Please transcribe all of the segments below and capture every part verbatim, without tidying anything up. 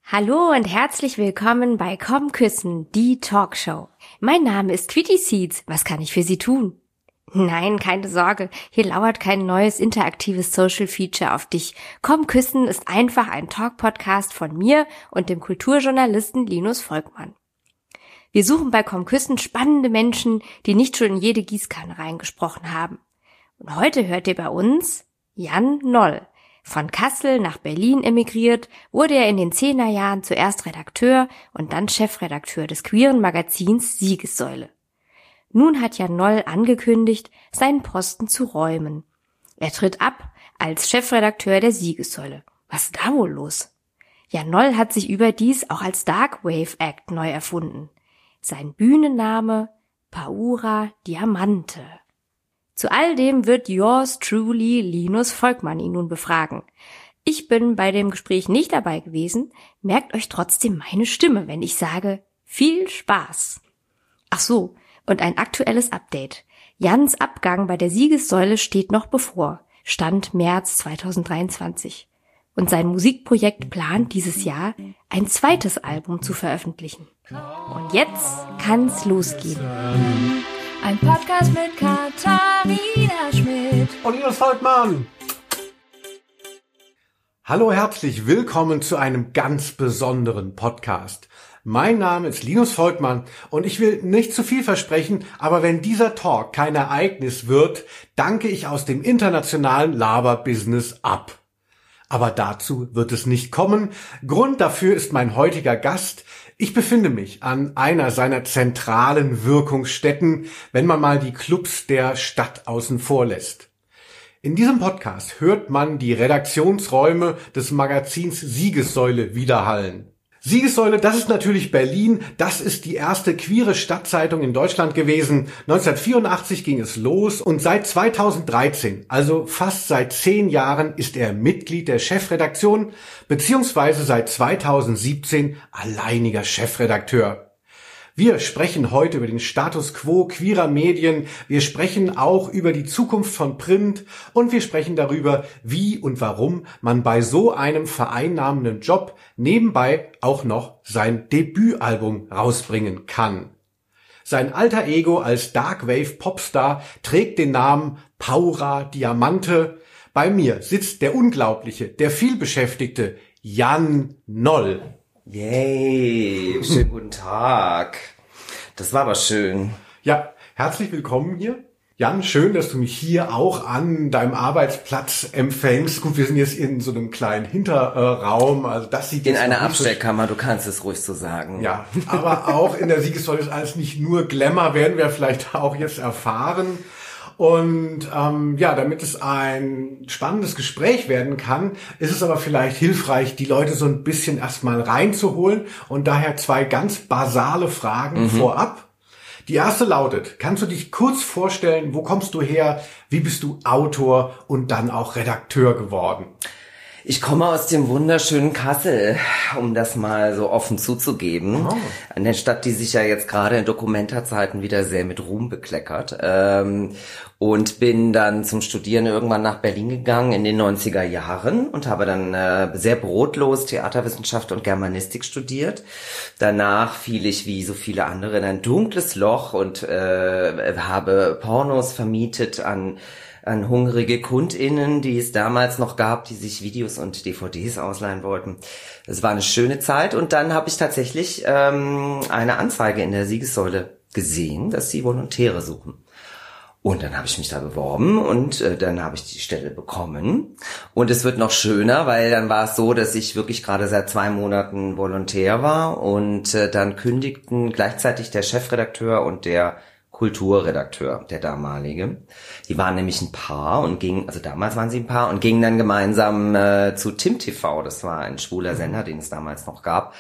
Hallo und herzlich willkommen bei Komm Küssen, die Talkshow. Mein Name ist Quitty Seeds. Was kann ich für Sie tun? Nein, keine Sorge, hier lauert kein neues interaktives Social Feature auf dich. Komm Küssen ist einfach ein Talk-Podcast von mir und dem Kulturjournalisten Linus Volkmann. Wir suchen bei Komm Küssen spannende Menschen, die nicht schon in jede Gießkanne reingesprochen haben. Und heute hört ihr bei uns Jan Noll. Von Kassel nach Berlin emigriert, wurde er in den Zehnerjahren zuerst Redakteur und dann Chefredakteur des queeren Magazins Siegessäule. Nun hat Jan Noll angekündigt, seinen Posten zu räumen. Er tritt ab als Chefredakteur der Siegessäule. Was ist da wohl los? Jan Noll hat sich überdies auch als Dark Wave Act neu erfunden. Sein Bühnenname Paura Diamante. Zu all dem wird yours truly Linus Volkmann ihn nun befragen. Ich bin bei dem Gespräch nicht dabei gewesen, merkt euch trotzdem meine Stimme, wenn ich sage, viel Spaß. Ach so, und ein aktuelles Update. Jans Abgang bei der Siegessäule steht noch bevor, Stand März zweitausenddreiundzwanzig. Und sein Musikprojekt plant dieses Jahr, ein zweites Album zu veröffentlichen. Und jetzt kann's losgehen. Ein Podcast mit Katharina Schmidt und Linus Volkmann. Hallo, herzlich willkommen zu einem ganz besonderen Podcast. Mein Name ist Linus Volkmann und ich will nicht zu viel versprechen, aber wenn dieser Talk kein Ereignis wird, danke ich aus dem internationalen Laber-Business ab. Aber dazu wird es nicht kommen. Grund dafür ist mein heutiger Gast. Ich befinde mich an einer seiner zentralen Wirkungsstätten, wenn man mal die Clubs der Stadt außen vor lässt. In diesem Podcast hört man die Redaktionsräume des Magazins Siegessäule widerhallen. Siegessäule, das ist natürlich Berlin, das ist die erste queere Stadtzeitung in Deutschland gewesen. neunzehnhundertvierundachtzig ging es los und seit zweitausenddreizehn, also fast seit zehn Jahren, ist er Mitglied der Chefredaktion, beziehungsweise seit zweitausendsiebzehn alleiniger Chefredakteur. Wir sprechen heute über den Status quo queerer Medien, wir sprechen auch über die Zukunft von Print und wir sprechen darüber, wie und warum man bei so einem vereinnahmenden Job nebenbei auch noch sein Debütalbum rausbringen kann. Sein alter Ego als Dark Wave Popstar trägt den Namen Paura Diamante. Bei mir sitzt der unglaubliche, der vielbeschäftigte Jan Noll. Yay, schönen guten Tag. Das war aber schön. Ja, herzlich willkommen hier. Jan, schön, dass du mich hier auch an deinem Arbeitsplatz empfängst. Gut, wir sind jetzt in so einem kleinen Hinterraum, also das sieht in jetzt einer Abstellkammer, du kannst es ruhig so sagen. Ja, aber auch in der Siegessäule ist alles nicht nur Glamour, werden wir vielleicht auch jetzt erfahren. Und ähm, ja, damit es ein spannendes Gespräch werden kann, ist es aber vielleicht hilfreich, die Leute so ein bisschen erstmal reinzuholen. Und daher zwei ganz basale Fragen mhm. vorab. Die erste lautet, kannst du dich kurz vorstellen, wo kommst du her, wie bist du Autor und dann auch Redakteur geworden? Ich komme aus dem wunderschönen Kassel, um das mal so offen zuzugeben. Oh. Eine Stadt, die sich ja jetzt gerade in Dokumentarzeiten wieder sehr mit Ruhm bekleckert. Ähm, und bin dann zum Studieren irgendwann nach Berlin gegangen in den neunziger Jahren und habe dann äh, sehr brotlos Theaterwissenschaft und Germanistik studiert. Danach fiel ich wie so viele andere in ein dunkles Loch und äh, habe Pornos vermietet an an hungrige KundInnen, die es damals noch gab, die sich Videos und D V Ds ausleihen wollten. Es war eine schöne Zeit und dann habe ich tatsächlich ähm, eine Anzeige in der Siegessäule gesehen, dass sie Volontäre suchen. Und dann habe ich mich da beworben und äh, dann habe ich die Stelle bekommen. Und es wird noch schöner, weil dann war es so, dass ich wirklich gerade seit zwei Monaten Volontär war und äh, dann kündigten gleichzeitig der Chefredakteur und der Kulturredakteur, der damalige. Die waren nämlich ein Paar und gingen, also damals waren sie ein Paar und gingen dann gemeinsam äh, zu Tim T V. Das war ein schwuler Sender, den es damals noch gab.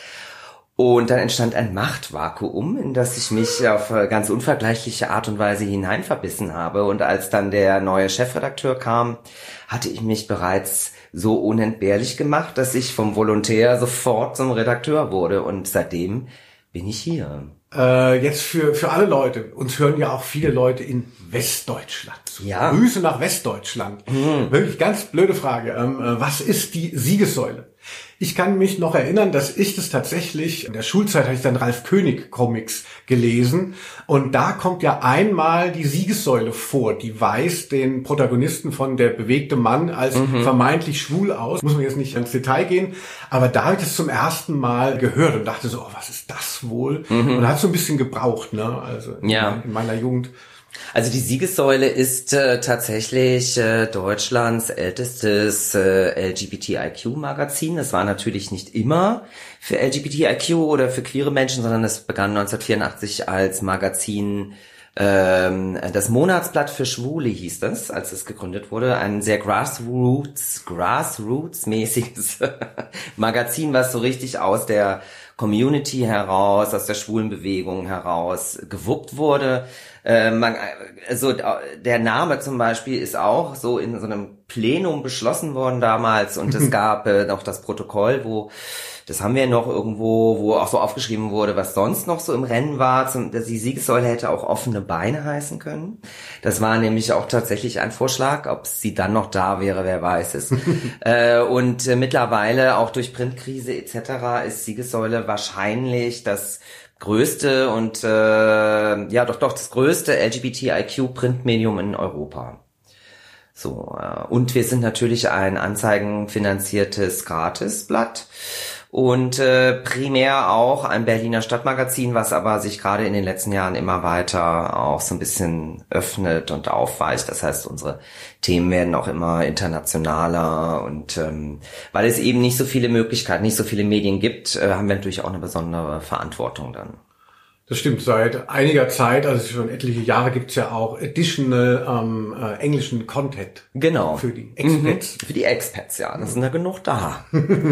Und dann entstand ein Machtvakuum, in das ich mich auf ganz unvergleichliche Art und Weise hineinverbissen habe. Und als dann der neue Chefredakteur kam, hatte ich mich bereits so unentbehrlich gemacht, dass ich vom Volontär sofort zum Redakteur wurde. Und seitdem bin ich hier. Äh, jetzt für für alle Leute, uns hören ja auch viele Leute in Westdeutschland zu. Ja. Grüße nach Westdeutschland. Mhm. Wirklich ganz blöde Frage. Ähm, äh, was ist die Siegessäule? Ich kann mich noch erinnern, dass ich das tatsächlich, in der Schulzeit hatte ich dann Ralf König Comics gelesen und da kommt ja einmal die Siegessäule vor, die weist den Protagonisten von Der bewegte Mann als mhm. vermeintlich schwul aus. Muss man jetzt nicht ins Detail gehen, aber da habe ich das zum ersten Mal gehört und dachte so, oh, was ist das wohl? Mhm. Und hat so ein bisschen gebraucht, ne? Also ja. in, in meiner Jugend. Also die Siegessäule ist äh, tatsächlich äh, Deutschlands ältestes äh, L G B T I Q-Magazin. Das war natürlich nicht immer für L G B T I Q oder für queere Menschen, sondern es begann neunzehnhundertvierundachtzig als Magazin, ähm, das Monatsblatt für Schwule hieß das, als es gegründet wurde. Ein sehr Grassroots, Grassroots-mäßiges Magazin, was so richtig aus der Community heraus, aus der schwulen Bewegung heraus gewuppt wurde. Äh, man, also der Name zum Beispiel ist auch so in so einem Plenum beschlossen worden damals und es gab äh, noch das Protokoll, wo, das haben wir noch irgendwo, wo auch so aufgeschrieben wurde, was sonst noch so im Rennen war. Zum, die Siegessäule hätte auch offene Beine heißen können. Das war nämlich auch tatsächlich ein Vorschlag. Ob sie dann noch da wäre, wer weiß es. äh, und äh, mittlerweile auch durch Printkrise et cetera ist Siegessäule wahrscheinlich das größte und äh, ja doch doch das größte L G B T I Q Printmedium in Europa. So äh, und wir sind natürlich ein anzeigenfinanziertes Gratisblatt und äh, primär auch ein Berliner Stadtmagazin, was aber sich gerade in den letzten Jahren immer weiter auch so ein bisschen öffnet und aufweicht. Das heißt, unsere Themen werden auch immer internationaler und ähm, weil es eben nicht so viele Möglichkeiten, nicht so viele Medien gibt, äh, haben wir natürlich auch eine besondere Verantwortung dann. Das stimmt, seit einiger Zeit, also schon etliche Jahre, gibt's ja auch additional ähm, äh, englischen Content. Genau. Für die Expats. Mhm. Für die Expats, ja. Das sind ja genug da.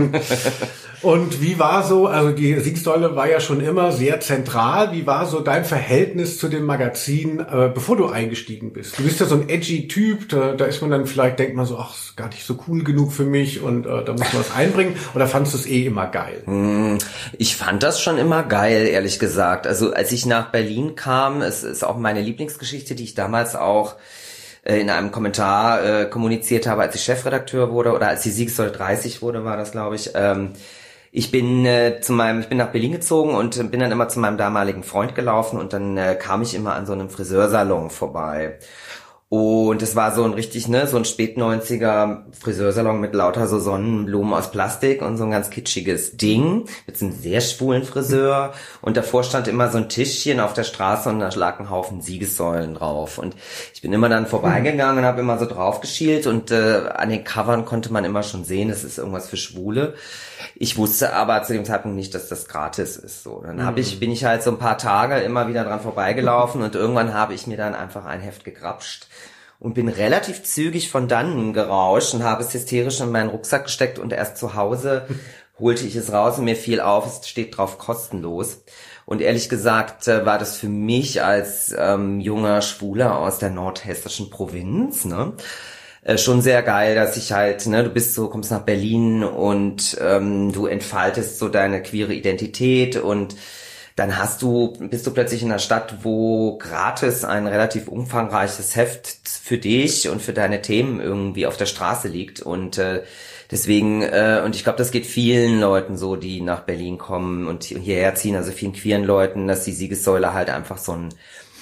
Und wie war so, also die Siegessäule war ja schon immer sehr zentral. Wie war so dein Verhältnis zu dem Magazin, äh, bevor du eingestiegen bist? Du bist ja so ein edgy Typ, da, da ist man dann vielleicht, denkt man so, ach, ist gar nicht so cool genug für mich und äh, da muss man was einbringen. Oder fandest du es eh immer geil? Ich fand das schon immer geil, ehrlich gesagt. Also als ich nach Berlin kam, es ist auch meine Lieblingsgeschichte, die ich damals auch äh, in einem Kommentar äh, kommuniziert habe, als ich Chefredakteur wurde oder als die Siegessäule dreißig wurde, war das, glaube ich. Ähm, ich bin äh, zu meinem, ich bin nach Berlin gezogen und äh, bin dann immer zu meinem damaligen Freund gelaufen und dann äh, kam ich immer an so einem Friseursalon vorbei. Und es war so ein richtig, ne, so ein Spätneunziger Friseursalon mit lauter so Sonnenblumen aus Plastik und so ein ganz kitschiges Ding mit so einem sehr schwulen Friseur. Und davor stand immer so ein Tischchen auf der Straße und da lag ein Haufen Siegessäulen drauf. Und ich bin immer dann vorbeigegangen und habe immer so drauf geschielt und äh, an den Covern konnte man immer schon sehen, das ist irgendwas für Schwule. Ich wusste aber zu dem Zeitpunkt nicht, dass das gratis ist. So, dann hab ich, bin ich halt so ein paar Tage immer wieder dran vorbeigelaufen und irgendwann habe ich mir dann einfach ein Heft gegrapscht und bin relativ zügig von dannen gerauscht und habe es hysterisch in meinen Rucksack gesteckt und erst zu Hause holte ich es raus und mir fiel auf, es steht drauf kostenlos. Und ehrlich gesagt war das für mich als ähm, junger Schwuler aus der nordhessischen Provinz, ne, äh, schon sehr geil, dass ich halt, ne, du bist so, kommst nach Berlin und ähm, du entfaltest so deine queere Identität und dann hast du, bist du plötzlich in einer Stadt, wo gratis ein relativ umfangreiches Heft für dich und für deine Themen irgendwie auf der Straße liegt und äh, deswegen, äh, und ich glaube, das geht vielen Leuten so, die nach Berlin kommen und hierher ziehen, also vielen queeren Leuten, dass die Siegessäule halt einfach so ein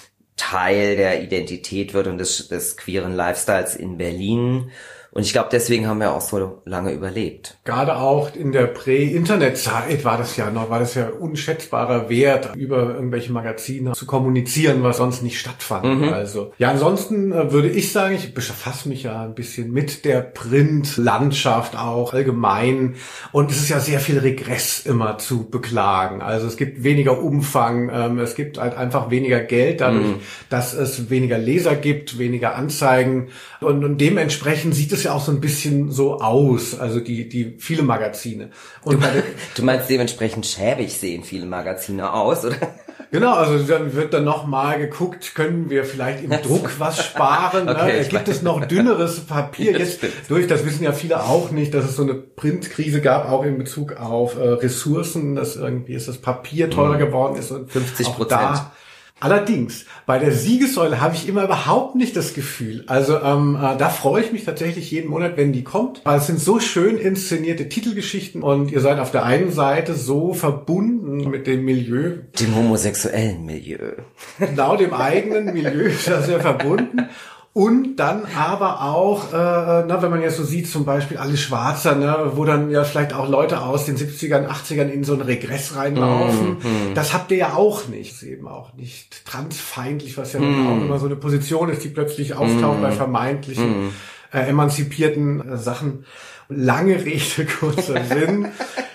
Teil der Identität wird und des, des queeren Lifestyles in Berlin. Und ich glaube, deswegen haben wir auch so lange überlebt. Gerade auch in der Prä-Internet-Zeit war das ja noch, war das ja unschätzbarer Wert, über irgendwelche Magazine zu kommunizieren, was sonst nicht stattfand. Mhm. Also, ja, ansonsten äh, würde ich sagen, ich befasse mich ja ein bisschen mit der Print-Landschaft auch allgemein. Und es ist ja sehr viel Regress immer zu beklagen. Also es gibt weniger Umfang, ähm, es gibt halt einfach weniger Geld dadurch, mhm. dass es weniger Leser gibt, weniger Anzeigen. Und, und dementsprechend sieht es ja auch so ein bisschen so aus, also die die viele Magazine. Und du, du meinst dementsprechend schäbig sehen viele Magazine aus, oder? Genau, also dann wird dann nochmal geguckt, können wir vielleicht im Druck was sparen? Okay, ne? Gibt es noch dünneres Papier? Das Jetzt stimmt. durch, das wissen ja viele auch nicht, dass es so eine Printkrise gab, auch in Bezug auf äh, Ressourcen, dass irgendwie ist das Papier teurer geworden ist und fünfzig auch Prozent. da Allerdings, bei der Siegessäule habe ich immer überhaupt nicht das Gefühl. Also ähm, äh, da freue ich mich tatsächlich jeden Monat, wenn die kommt, weil es sind so schön inszenierte Titelgeschichten und ihr seid auf der einen Seite so verbunden mit dem Milieu. Dem homosexuellen Milieu. Genau, dem eigenen Milieu ist ja sehr verbunden. Und dann aber auch, äh, na, wenn man jetzt so sieht, zum Beispiel Alles Schwarzer, ne, wo dann ja vielleicht auch Leute aus den siebzigern, achtzigern in so einen Regress reinlaufen. Mm, mm. Das habt ihr ja auch nicht. Das ist eben auch nicht transfeindlich, was ja mm. auch immer so eine Position ist, die plötzlich auftaucht mm. bei vermeintlichen, mm. äh, emanzipierten äh, Sachen. Lange Rede, kurzer Sinn.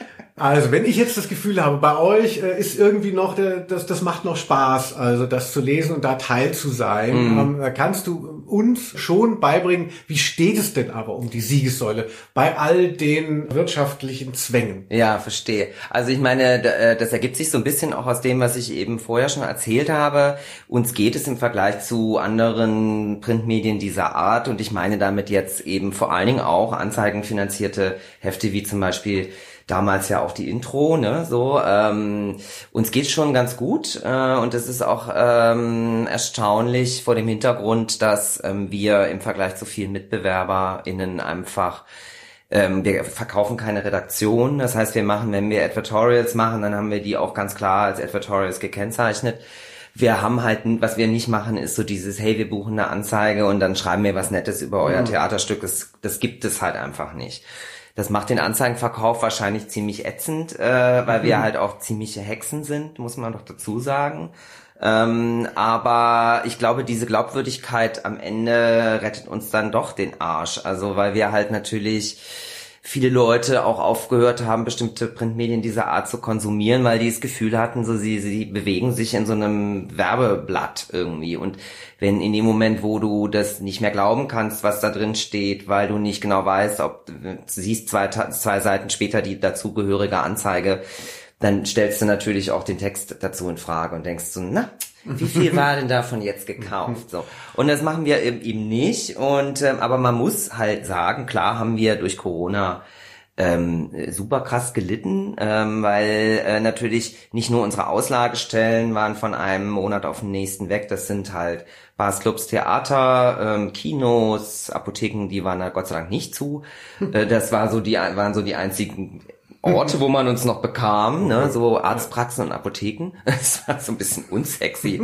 Also, wenn ich jetzt das Gefühl habe, bei euch äh, ist irgendwie noch, der, das, das macht noch Spaß, also das zu lesen und da Teil zu sein, mm. ähm, kannst du uns schon beibringen, wie steht es denn aber um die Siegessäule bei all den wirtschaftlichen Zwängen? Ja, verstehe. Also ich meine, das ergibt sich so ein bisschen auch aus dem, was ich eben vorher schon erzählt habe. Uns geht es im Vergleich zu anderen Printmedien dieser Art, und ich meine damit jetzt eben vor allen Dingen auch anzeigenfinanzierte Hefte wie zum Beispiel damals ja auch die Intro, ne, so, ähm, uns geht's schon ganz gut, äh, und es ist auch ähm, erstaunlich vor dem Hintergrund, dass ähm, wir im Vergleich zu vielen MitbewerberInnen einfach, ähm, wir verkaufen keine Redaktion, das heißt, wir machen, wenn wir Advertorials machen, dann haben wir die auch ganz klar als Advertorials gekennzeichnet. Wir haben halt, was wir nicht machen, ist so dieses, hey, wir buchen eine Anzeige und dann schreiben wir was Nettes über euer mhm. Theaterstück, das, das gibt es halt einfach nicht. Das macht den Anzeigenverkauf wahrscheinlich ziemlich ätzend, äh, weil mhm. wir halt auch ziemliche Hexen sind, muss man doch dazu sagen. Ähm, aber ich glaube, diese Glaubwürdigkeit am Ende rettet uns dann doch den Arsch. Also weil wir halt natürlich viele Leute auch aufgehört haben, bestimmte Printmedien dieser Art zu konsumieren, weil die das Gefühl hatten, so sie sie bewegen sich in so einem Werbeblatt irgendwie. Und wenn in dem Moment, wo du das nicht mehr glauben kannst, was da drin steht, weil du nicht genau weißt, ob du siehst zwei, zwei Seiten später die dazugehörige Anzeige, dann stellst du natürlich auch den Text dazu in Frage und denkst so, na, wie viel war denn davon jetzt gekauft? So. Und das machen wir eben nicht. Und ähm, aber man muss halt sagen, klar haben wir durch Corona ähm, super krass gelitten, ähm, weil äh, natürlich nicht nur unsere Auslagestellen waren von einem Monat auf den nächsten weg. Das sind halt Bars, Clubs, Theater, ähm, Kinos, Apotheken, die waren da Gott sei Dank nicht zu. Äh, das war so die waren so die einzigen Orte, wo man uns noch bekam, ne, so Arztpraxen und Apotheken. Das war so ein bisschen unsexy.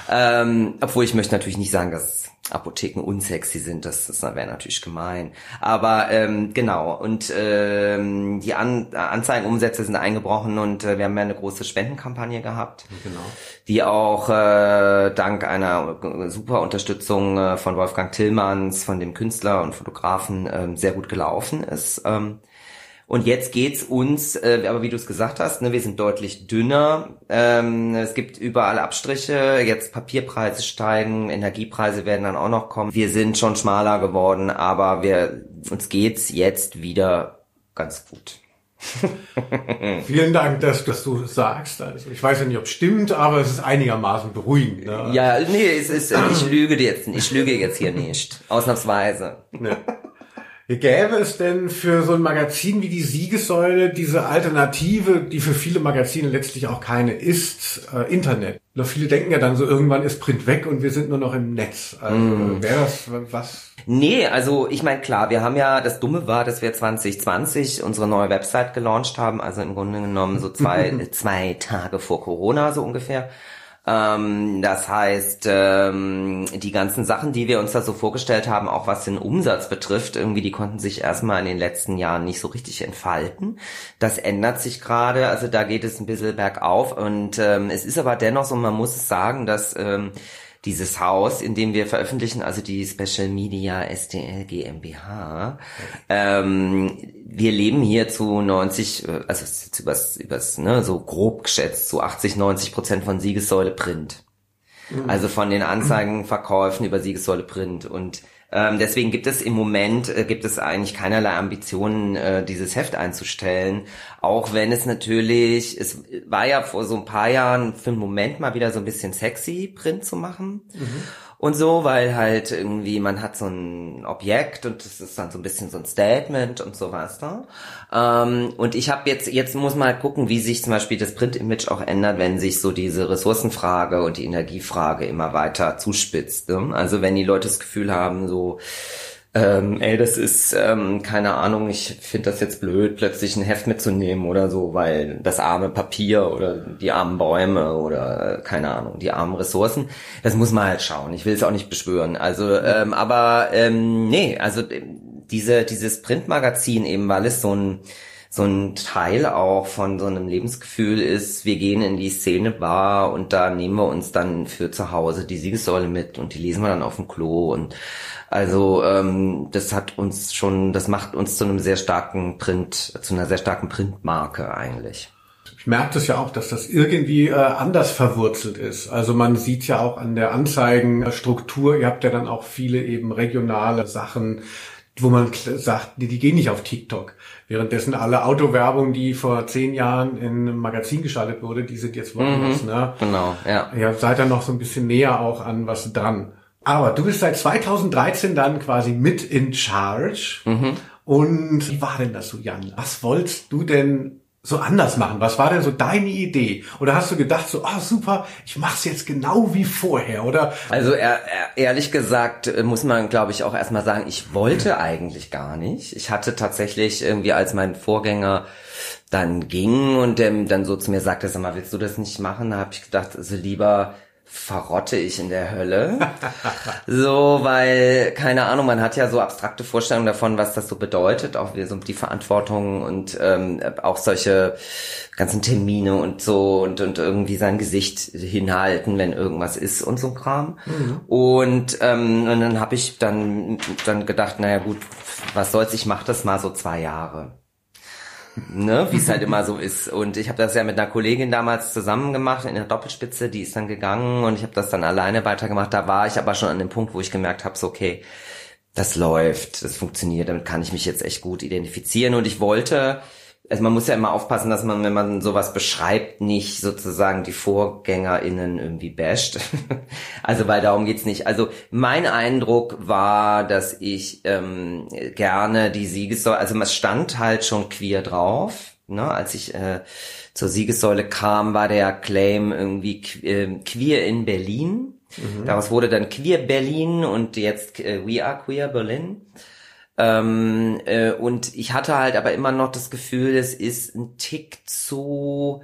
ähm, obwohl ich möchte natürlich nicht sagen, dass Apotheken unsexy sind, das, das wäre natürlich gemein. Aber ähm, genau, und ähm, die An- Anzeigenumsätze sind eingebrochen und äh, wir haben ja eine große Spendenkampagne gehabt, genau. die auch äh, dank einer super Unterstützung äh, von Wolfgang Tillmanns, von dem Künstler und Fotografen, äh, sehr gut gelaufen ist. Ähm, Und jetzt geht's uns, äh, aber wie du es gesagt hast, ne, wir sind deutlich dünner. Ähm, es gibt überall Abstriche. Jetzt Papierpreise steigen, Energiepreise werden dann auch noch kommen. Wir sind schon schmaler geworden, aber wir uns geht's jetzt wieder ganz gut. Vielen Dank, dass, dass du das sagst. Also ich weiß ja nicht, ob es stimmt, aber es ist einigermaßen beruhigend. Ne? Ja, nee, es ist. Ich lüge jetzt, ich lüge jetzt hier nicht, ausnahmsweise. Ne. Gäbe es denn für so ein Magazin wie die Siegessäule diese Alternative, die für viele Magazine letztlich auch keine ist, äh, Internet? Nur viele denken ja dann so, irgendwann ist Print weg und wir sind nur noch im Netz. Also mm. wäre das was? Nee, also ich meine, klar, wir haben ja, das Dumme war, dass wir zwanzig zwanzig unsere neue Website gelauncht haben, also im Grunde genommen so zwei, zwei Tage vor Corona so ungefähr. Ähm, das heißt, ähm, die ganzen Sachen, die wir uns da so vorgestellt haben, auch was den Umsatz betrifft, irgendwie, die konnten sich erstmal in den letzten Jahren nicht so richtig entfalten. Das ändert sich gerade, also da geht es ein bisschen bergauf und ähm, es ist aber dennoch so, man muss es sagen, dass ähm, dieses Haus, in dem wir veröffentlichen, also die Special Media S T L GmbH, ähm, wir leben hier zu neunzig, also jetzt übers, übers, ne, so grob geschätzt, zu achtzig, neunzig Prozent von Siegessäule Print. Mhm. Also von den Anzeigenverkäufen über Siegessäule Print. Und ähm, deswegen gibt es im Moment, äh, gibt es eigentlich keinerlei Ambitionen, äh, dieses Heft einzustellen. Auch wenn es natürlich, es war ja vor so ein paar Jahren für einen Moment mal wieder so ein bisschen sexy, Print zu machen. Mhm. und so, weil halt irgendwie man hat so ein Objekt und das ist dann so ein bisschen so ein Statement und sowas, ne? Ähm, und ich habe jetzt, jetzt muss man halt gucken, wie sich zum Beispiel das Print-Image auch ändert, wenn sich so diese Ressourcenfrage und die Energiefrage immer weiter zuspitzt, ne? Also wenn die Leute das Gefühl haben, so Ähm, ey, das ist, ähm, keine Ahnung, ich finde das jetzt blöd, plötzlich ein Heft mitzunehmen oder so, weil das arme Papier oder die armen Bäume oder, äh, keine Ahnung, die armen Ressourcen, das muss man halt schauen. Ich will es auch nicht beschwören. Also, ähm, aber, ähm, nee, also diese, dieses Printmagazin eben, weil es so ein, so ein Teil auch von so einem Lebensgefühl ist, wir gehen in die Szene-Bar und da nehmen wir uns dann für zu Hause die Siegessäule mit und die lesen wir dann auf dem Klo und also ähm, das hat uns schon, das macht uns zu einem sehr starken Print, zu einer sehr starken Printmarke eigentlich. Ich merke das ja auch, dass das irgendwie äh, anders verwurzelt ist. Also man sieht ja auch an der Anzeigenstruktur, ihr habt ja dann auch viele eben regionale Sachen, wo man sagt, die, die gehen nicht auf TikTok. Währenddessen alle Autowerbung, die vor zehn Jahren in einem Magazin geschaltet wurde, die sind jetzt woanders. Mhm, ne? Genau, ja. Ihr seid dann noch so ein bisschen näher auch an was dran. Aber du bist seit zweitausenddreizehn dann quasi mit in charge. Mhm. Und wie war denn das so, Jan? Was wolltest du denn so anders machen? Was war denn so deine Idee? Oder hast du gedacht so, ah, oh, super, ich mach's jetzt genau wie vorher, oder? Also er, er, ehrlich gesagt muss man, glaube ich, auch erstmal sagen, ich wollte eigentlich gar nicht. Ich hatte tatsächlich irgendwie, als mein Vorgänger dann ging und ähm, dann so zu mir sagte, sag mal, willst du das nicht machen? Da habe ich gedacht, also lieber verrotte ich in der Hölle. So, weil, keine Ahnung, man hat ja so abstrakte Vorstellungen davon, was das so bedeutet, auch wie so die Verantwortung und ähm, auch solche ganzen Termine und so und und irgendwie sein Gesicht hinhalten, wenn irgendwas ist und so ein Kram. Mhm. Und, ähm, und dann habe ich dann dann gedacht, naja gut, was soll's, ich mach das mal so zwei Jahre. Ne, wie es halt immer so ist. Und ich habe das ja mit einer Kollegin damals zusammen gemacht in der Doppelspitze, die ist dann gegangen und ich habe das dann alleine weitergemacht. Da war ich aber schon an dem Punkt, wo ich gemerkt habe, so okay, das läuft, das funktioniert, damit kann ich mich jetzt echt gut identifizieren. Und ich wollte, also man muss ja immer aufpassen, dass man, wenn man sowas beschreibt, nicht sozusagen die VorgängerInnen irgendwie basht. Also, weil darum geht's nicht. Also, mein Eindruck war, dass ich ähm, gerne die Siegessäule, also es stand halt schon queer drauf, ne? Als ich äh, zur Siegessäule kam, war der Claim irgendwie äh, queer in Berlin. Mhm. Daraus wurde dann Queer Berlin und jetzt äh, We Are Queer Berlin. Ähm, äh, und ich hatte halt aber immer noch das Gefühl, es ist ein Tick zu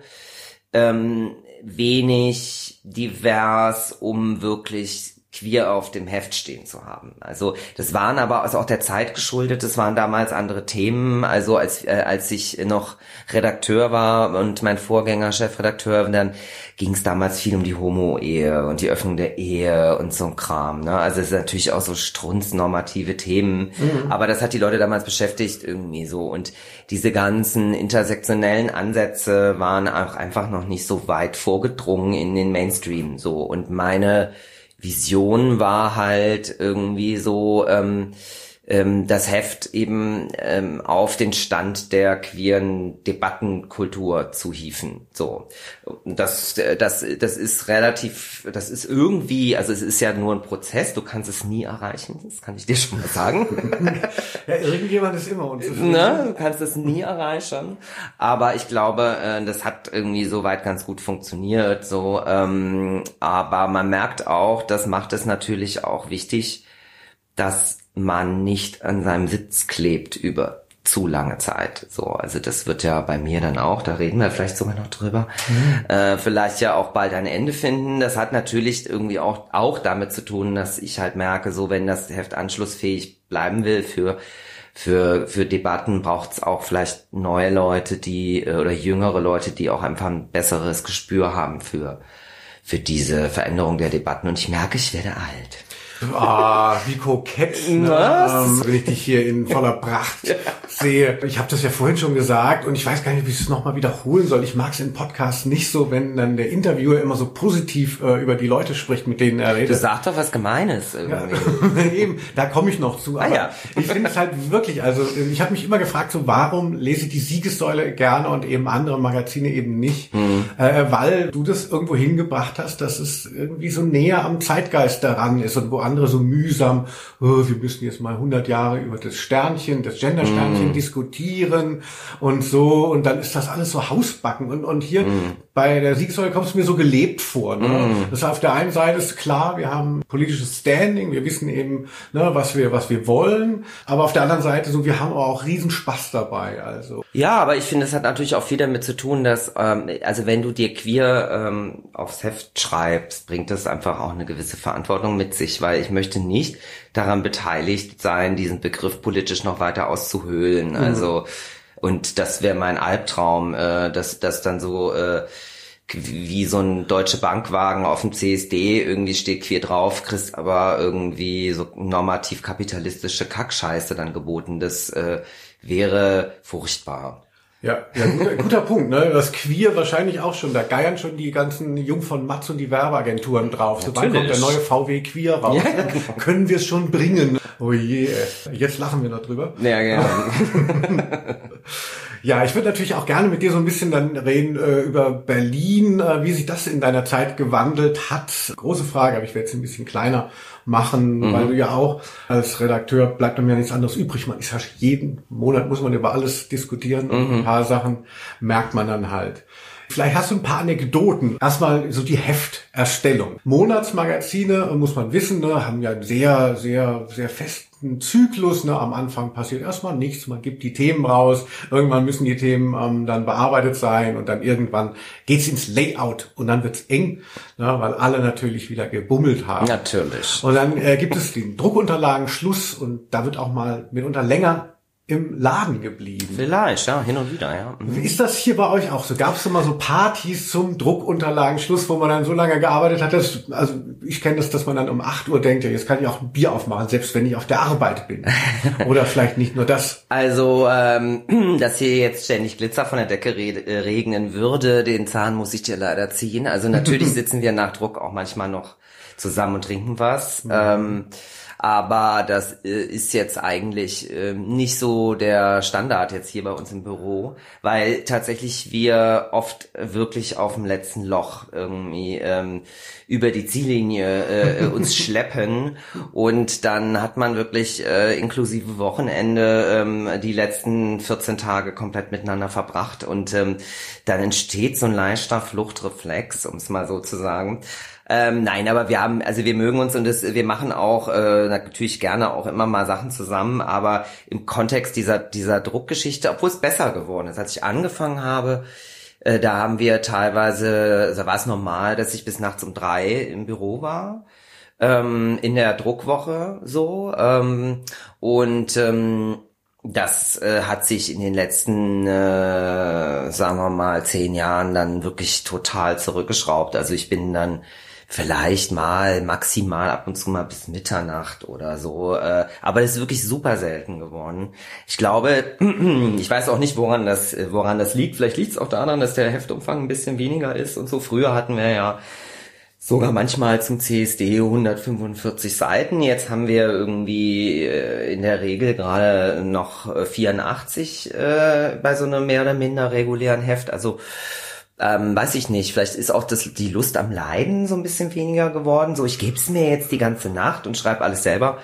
ähm, wenig divers, um wirklich queer auf dem Heft stehen zu haben. Also das waren aber also auch der Zeit geschuldet, das waren damals andere Themen, also als äh, als ich noch Redakteur war und mein Vorgänger Chefredakteur, dann ging es damals viel um die Homo-Ehe und die Öffnung der Ehe und so ein Kram, ne? Also es ist natürlich auch so strunznormative Themen, mhm. aber das hat die Leute damals beschäftigt irgendwie so und diese ganzen intersektionellen Ansätze waren auch einfach noch nicht so weit vorgedrungen in den Mainstream so und meine Vision war halt irgendwie so, ähm, ähm, das Heft eben ähm, auf den Stand der queeren Debattenkultur zu hieven. So, das, das, das ist relativ, das ist irgendwie, also es ist ja nur ein Prozess. Du kannst es nie erreichen. Das kann ich dir schon mal sagen. Ja, irgendjemand ist immer unzufrieden. Ne? Du kannst es nie erreichen. Aber ich glaube, äh, das hat irgendwie soweit ganz gut funktioniert. So, ähm, aber man merkt auch, das macht es natürlich auch wichtig, dass man nicht an seinem Sitz klebt über zu lange Zeit. So, also das wird ja bei mir dann auch, da reden wir vielleicht sogar noch drüber, mhm. äh, vielleicht ja auch bald ein Ende finden. Das hat natürlich irgendwie auch auch damit zu tun, dass ich halt merke, so wenn das Heft anschlussfähig bleiben will für für für Debatten, braucht es auch vielleicht neue Leute, die oder jüngere Leute, die auch einfach ein besseres Gespür haben für für diese Veränderung der Debatten. Und ich merke, ich werde alt. Ah, wie kokett, ne? ähm, wenn ich dich hier in voller Pracht ja. sehe. Ich habe das ja vorhin schon gesagt und ich weiß gar nicht, wie ich es nochmal wiederholen soll. Ich mag es in Podcasts nicht so, wenn dann der Interviewer immer so positiv äh, über die Leute spricht, mit denen er redet. Du sagst doch was Gemeines irgendwie. Ja, eben, da komme ich noch zu. Aber ah, ja. ich finde es halt wirklich, also ich habe mich immer gefragt, so warum lese ich die Siegessäule gerne und eben andere Magazine eben nicht, mhm. äh, weil du das irgendwo hingebracht hast, dass es irgendwie so näher am Zeitgeist daran ist und wo andere so mühsam, oh, wir müssen jetzt mal hundert Jahre über das Sternchen, das Gender-Sternchen mm. diskutieren und so und dann ist das alles so Hausbacken und und hier mm. bei der Siegessäule kommt es mir so gelebt vor. Ne? Mm. Das ist auf der einen Seite ist klar, wir haben politisches Standing, wir wissen eben, ne, was wir was wir wollen, aber auf der anderen Seite so, wir haben auch riesen Spaß dabei. Also ja, aber ich finde, es hat natürlich auch viel damit zu tun, dass ähm, also wenn du dir queer ähm, aufs Heft schreibst, bringt das einfach auch eine gewisse Verantwortung mit sich, weil ich möchte nicht daran beteiligt sein, diesen Begriff politisch noch weiter auszuhöhlen. Mhm. Also und das wäre mein Albtraum, äh, dass das dann so äh, wie so ein Deutsche Bankwagen auf dem C S D irgendwie steht queer drauf, kriegst aber irgendwie so normativ kapitalistische Kackscheiße dann geboten. Das äh, wäre furchtbar. Ja, ja guter, guter Punkt, ne? Das Queer wahrscheinlich auch schon. Da geiern schon die ganzen Jung von Matz und die Werbeagenturen drauf. Ja, sobald kommt der neue V W Queer raus, ja. ne? Können wir es schon bringen. Oh je, jetzt lachen wir noch drüber. Ja, gerne. Ja, ich würde natürlich auch gerne mit dir so ein bisschen dann reden äh, über Berlin, äh, wie sich das in deiner Zeit gewandelt hat. Große Frage, aber ich werde es ein bisschen kleiner machen, mhm. weil du ja auch als Redakteur bleibt einem ja nichts anderes übrig. Man ist ja jeden Monat muss man über alles diskutieren und mhm. ein paar Sachen merkt man dann halt. Vielleicht hast du ein paar Anekdoten. Erstmal so die Hefterstellung. Monatsmagazine, muss man wissen, ne, haben ja einen sehr, sehr, sehr festen Zyklus. Ne. Am Anfang passiert erstmal nichts, man gibt die Themen raus. Irgendwann müssen die Themen ähm, dann bearbeitet sein und dann irgendwann geht's ins Layout und dann wird's eng, ne, weil alle natürlich wieder gebummelt haben. Natürlich. Und dann äh, gibt es den Druckunterlagen Schluss und da wird auch mal mitunter länger im Laden geblieben. Vielleicht, ja, hin und wieder, ja. Mhm. Wie ist das hier bei euch auch so? Gab es immer so Partys zum Druckunterlagenschluss, wo man dann so lange gearbeitet hat, dass, also ich kenne das, dass man dann um acht Uhr denkt, ja, jetzt kann ich auch ein Bier aufmachen, selbst wenn ich auf der Arbeit bin. Oder vielleicht nicht nur das. Also, ähm, dass hier jetzt ständig Glitzer von der Decke re- regnen würde, den Zahn muss ich dir leider ziehen. Also natürlich sitzen wir nach Druck auch manchmal noch zusammen und trinken was. Mhm. Ähm, Aber das äh, ist jetzt eigentlich äh, nicht so der Standard jetzt hier bei uns im Büro, weil tatsächlich wir oft wirklich auf dem letzten Loch irgendwie ähm, über die Ziellinie äh, uns schleppen und dann hat man wirklich äh, inklusive Wochenende ähm, die letzten vierzehn Tage komplett miteinander verbracht und ähm, dann entsteht so ein leichter Fluchtreflex, um es mal so zu sagen. Ähm, nein, aber wir haben, also wir mögen uns und das, wir machen auch äh, natürlich gerne auch immer mal Sachen zusammen, aber im Kontext dieser dieser Druckgeschichte, obwohl es besser geworden ist, als ich angefangen habe, äh, da haben wir teilweise, da war es normal, dass ich bis nachts um drei im Büro war, ähm, in der Druckwoche so ähm, und ähm, das äh, hat sich in den letzten, äh, sagen wir mal, zehn Jahren dann wirklich total zurückgeschraubt. Also ich bin dann vielleicht mal maximal ab und zu mal bis Mitternacht oder so. Äh, aber das ist wirklich super selten geworden. Ich glaube, ich weiß auch nicht, woran das, woran das liegt. Vielleicht liegt es auch daran, dass der Heftumfang ein bisschen weniger ist und so. Früher hatten wir ja sogar manchmal zum C S D hundertfünfundvierzig Seiten. Jetzt haben wir irgendwie äh, in der Regel gerade noch vierundachtzig äh, bei so einem mehr oder minder regulären Heft. Also ähm, weiß ich nicht, vielleicht ist auch das, die Lust am Leiden so ein bisschen weniger geworden. So, ich geb's mir jetzt die ganze Nacht und schreibe alles selber.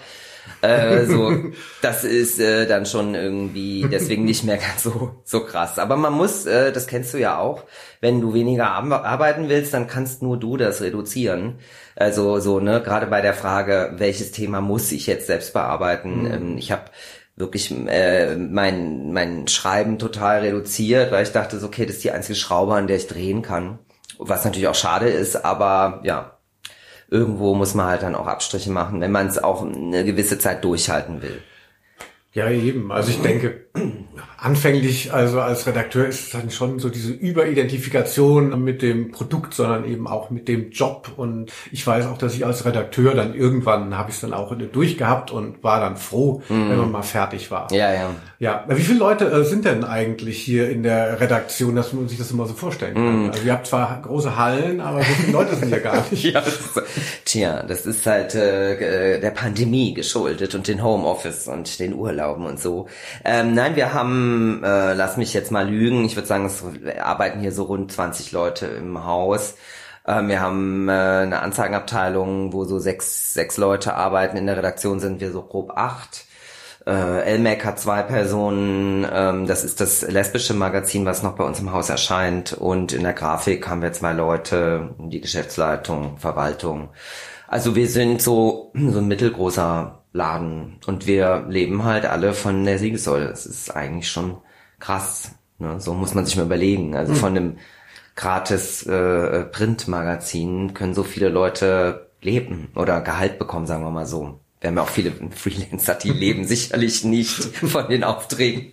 äh, so, das ist äh, dann schon irgendwie deswegen nicht mehr ganz so so krass. Aber man muss, äh, das kennst du ja auch, wenn du weniger ar- arbeiten willst, dann kannst nur du das reduzieren. Also so, ne, gerade bei der Frage, welches Thema muss ich jetzt selbst bearbeiten. Mhm. Ähm, ich habe wirklich äh, mein mein Schreiben total reduziert, weil ich dachte, so, okay, das ist die einzige Schraube, an der ich drehen kann. Was natürlich auch schade ist, aber ja, irgendwo muss man halt dann auch Abstriche machen, wenn man es auch eine gewisse Zeit durchhalten will. Ja, eben. Also ich denke, anfänglich, also als Redakteur ist es dann schon so diese Überidentifikation mit dem Produkt, sondern eben auch mit dem Job. Und ich weiß auch, dass ich als Redakteur dann irgendwann habe ich es dann auch durchgehabt und war dann froh, mm. wenn man mal fertig war. Ja, ja. Ja, wie viele Leute äh, sind denn eigentlich hier in der Redaktion, dass man sich das immer so vorstellen kann? Mm. Also ihr habt zwar große Hallen, aber so viele Leute sind hier gar nicht. Ja, das ist, tja, das ist halt äh, der Pandemie geschuldet und den Homeoffice und den Urlauben und so. Ähm, nein, wir haben, äh, lass mich jetzt mal lügen, ich würde sagen, es arbeiten hier so rund zwanzig Leute im Haus. Ähm, wir haben äh, eine Anzeigenabteilung, wo so sechs, sechs Leute arbeiten. In der Redaktion sind wir so grob acht. Äh, L M A C hat zwei Personen, ähm, das ist das lesbische Magazin, was noch bei uns im Haus erscheint, und in der Grafik haben wir zwei Leute, die Geschäftsleitung, Verwaltung. Also wir sind so, so ein mittelgroßer Laden und wir leben halt alle von der Siegessäule. Das ist eigentlich schon krass, ne? So muss man sich mal überlegen. Also von einem gratis äh, Printmagazin können so viele Leute leben oder Gehalt bekommen, sagen wir mal so. Wir haben ja auch viele Freelancer, die leben sicherlich nicht von den Aufträgen.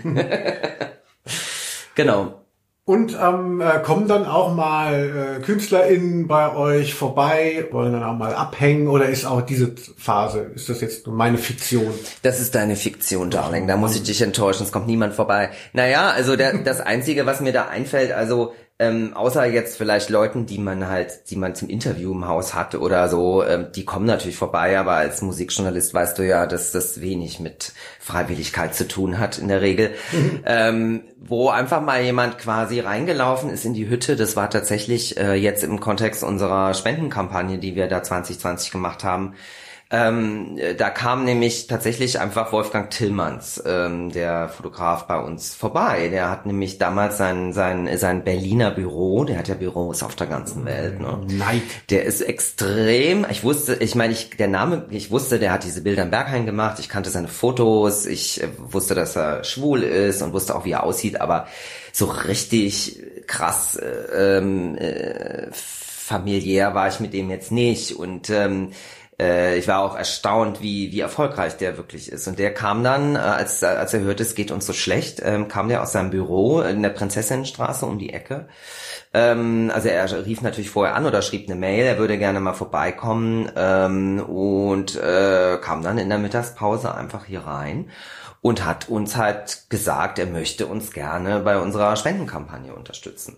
Genau. Und ähm, äh, kommen dann auch mal äh, KünstlerInnen bei euch vorbei, wollen dann auch mal abhängen, oder ist auch diese Phase, ist das jetzt nur meine Fiktion? Das ist deine Fiktion, Darling, da muss ich dich enttäuschen, es kommt niemand vorbei. Naja, also der, das Einzige, was mir da einfällt, also ähm, außer jetzt vielleicht Leuten, die man halt, die man zum Interview im Haus hat oder so, ähm, die kommen natürlich vorbei, aber als Musikjournalist weißt du ja, dass das wenig mit Freiwilligkeit zu tun hat in der Regel. ähm, wo einfach mal jemand quasi reingelaufen ist in die Hütte, das war tatsächlich äh, jetzt im Kontext unserer Spendenkampagne, die wir da zwanzig zwanzig gemacht haben. Ähm, da kam nämlich tatsächlich einfach Wolfgang Tillmanns, ähm, der Fotograf, bei uns vorbei. Der hat nämlich damals sein sein sein Berliner Büro, der hat ja Büros auf der ganzen Welt, ne? Nein. Der ist extrem, ich wusste, ich meine, ich der Name, ich wusste, der hat diese Bilder im Berghain gemacht, ich kannte seine Fotos, ich äh, wusste, dass er schwul ist und wusste auch, wie er aussieht, aber so richtig krass äh, äh, familiär war ich mit dem jetzt nicht, und ähm, ich war auch erstaunt, wie wie erfolgreich der wirklich ist. Und der kam dann, als als er hörte, es geht uns so schlecht, ähm, kam der aus seinem Büro in der Prinzessinnenstraße um die Ecke. Ähm, also er rief natürlich vorher an oder schrieb eine Mail, er würde gerne mal vorbeikommen, ähm, und äh, kam dann in der Mittagspause einfach hier rein und hat uns halt gesagt, er möchte uns gerne bei unserer Spendenkampagne unterstützen.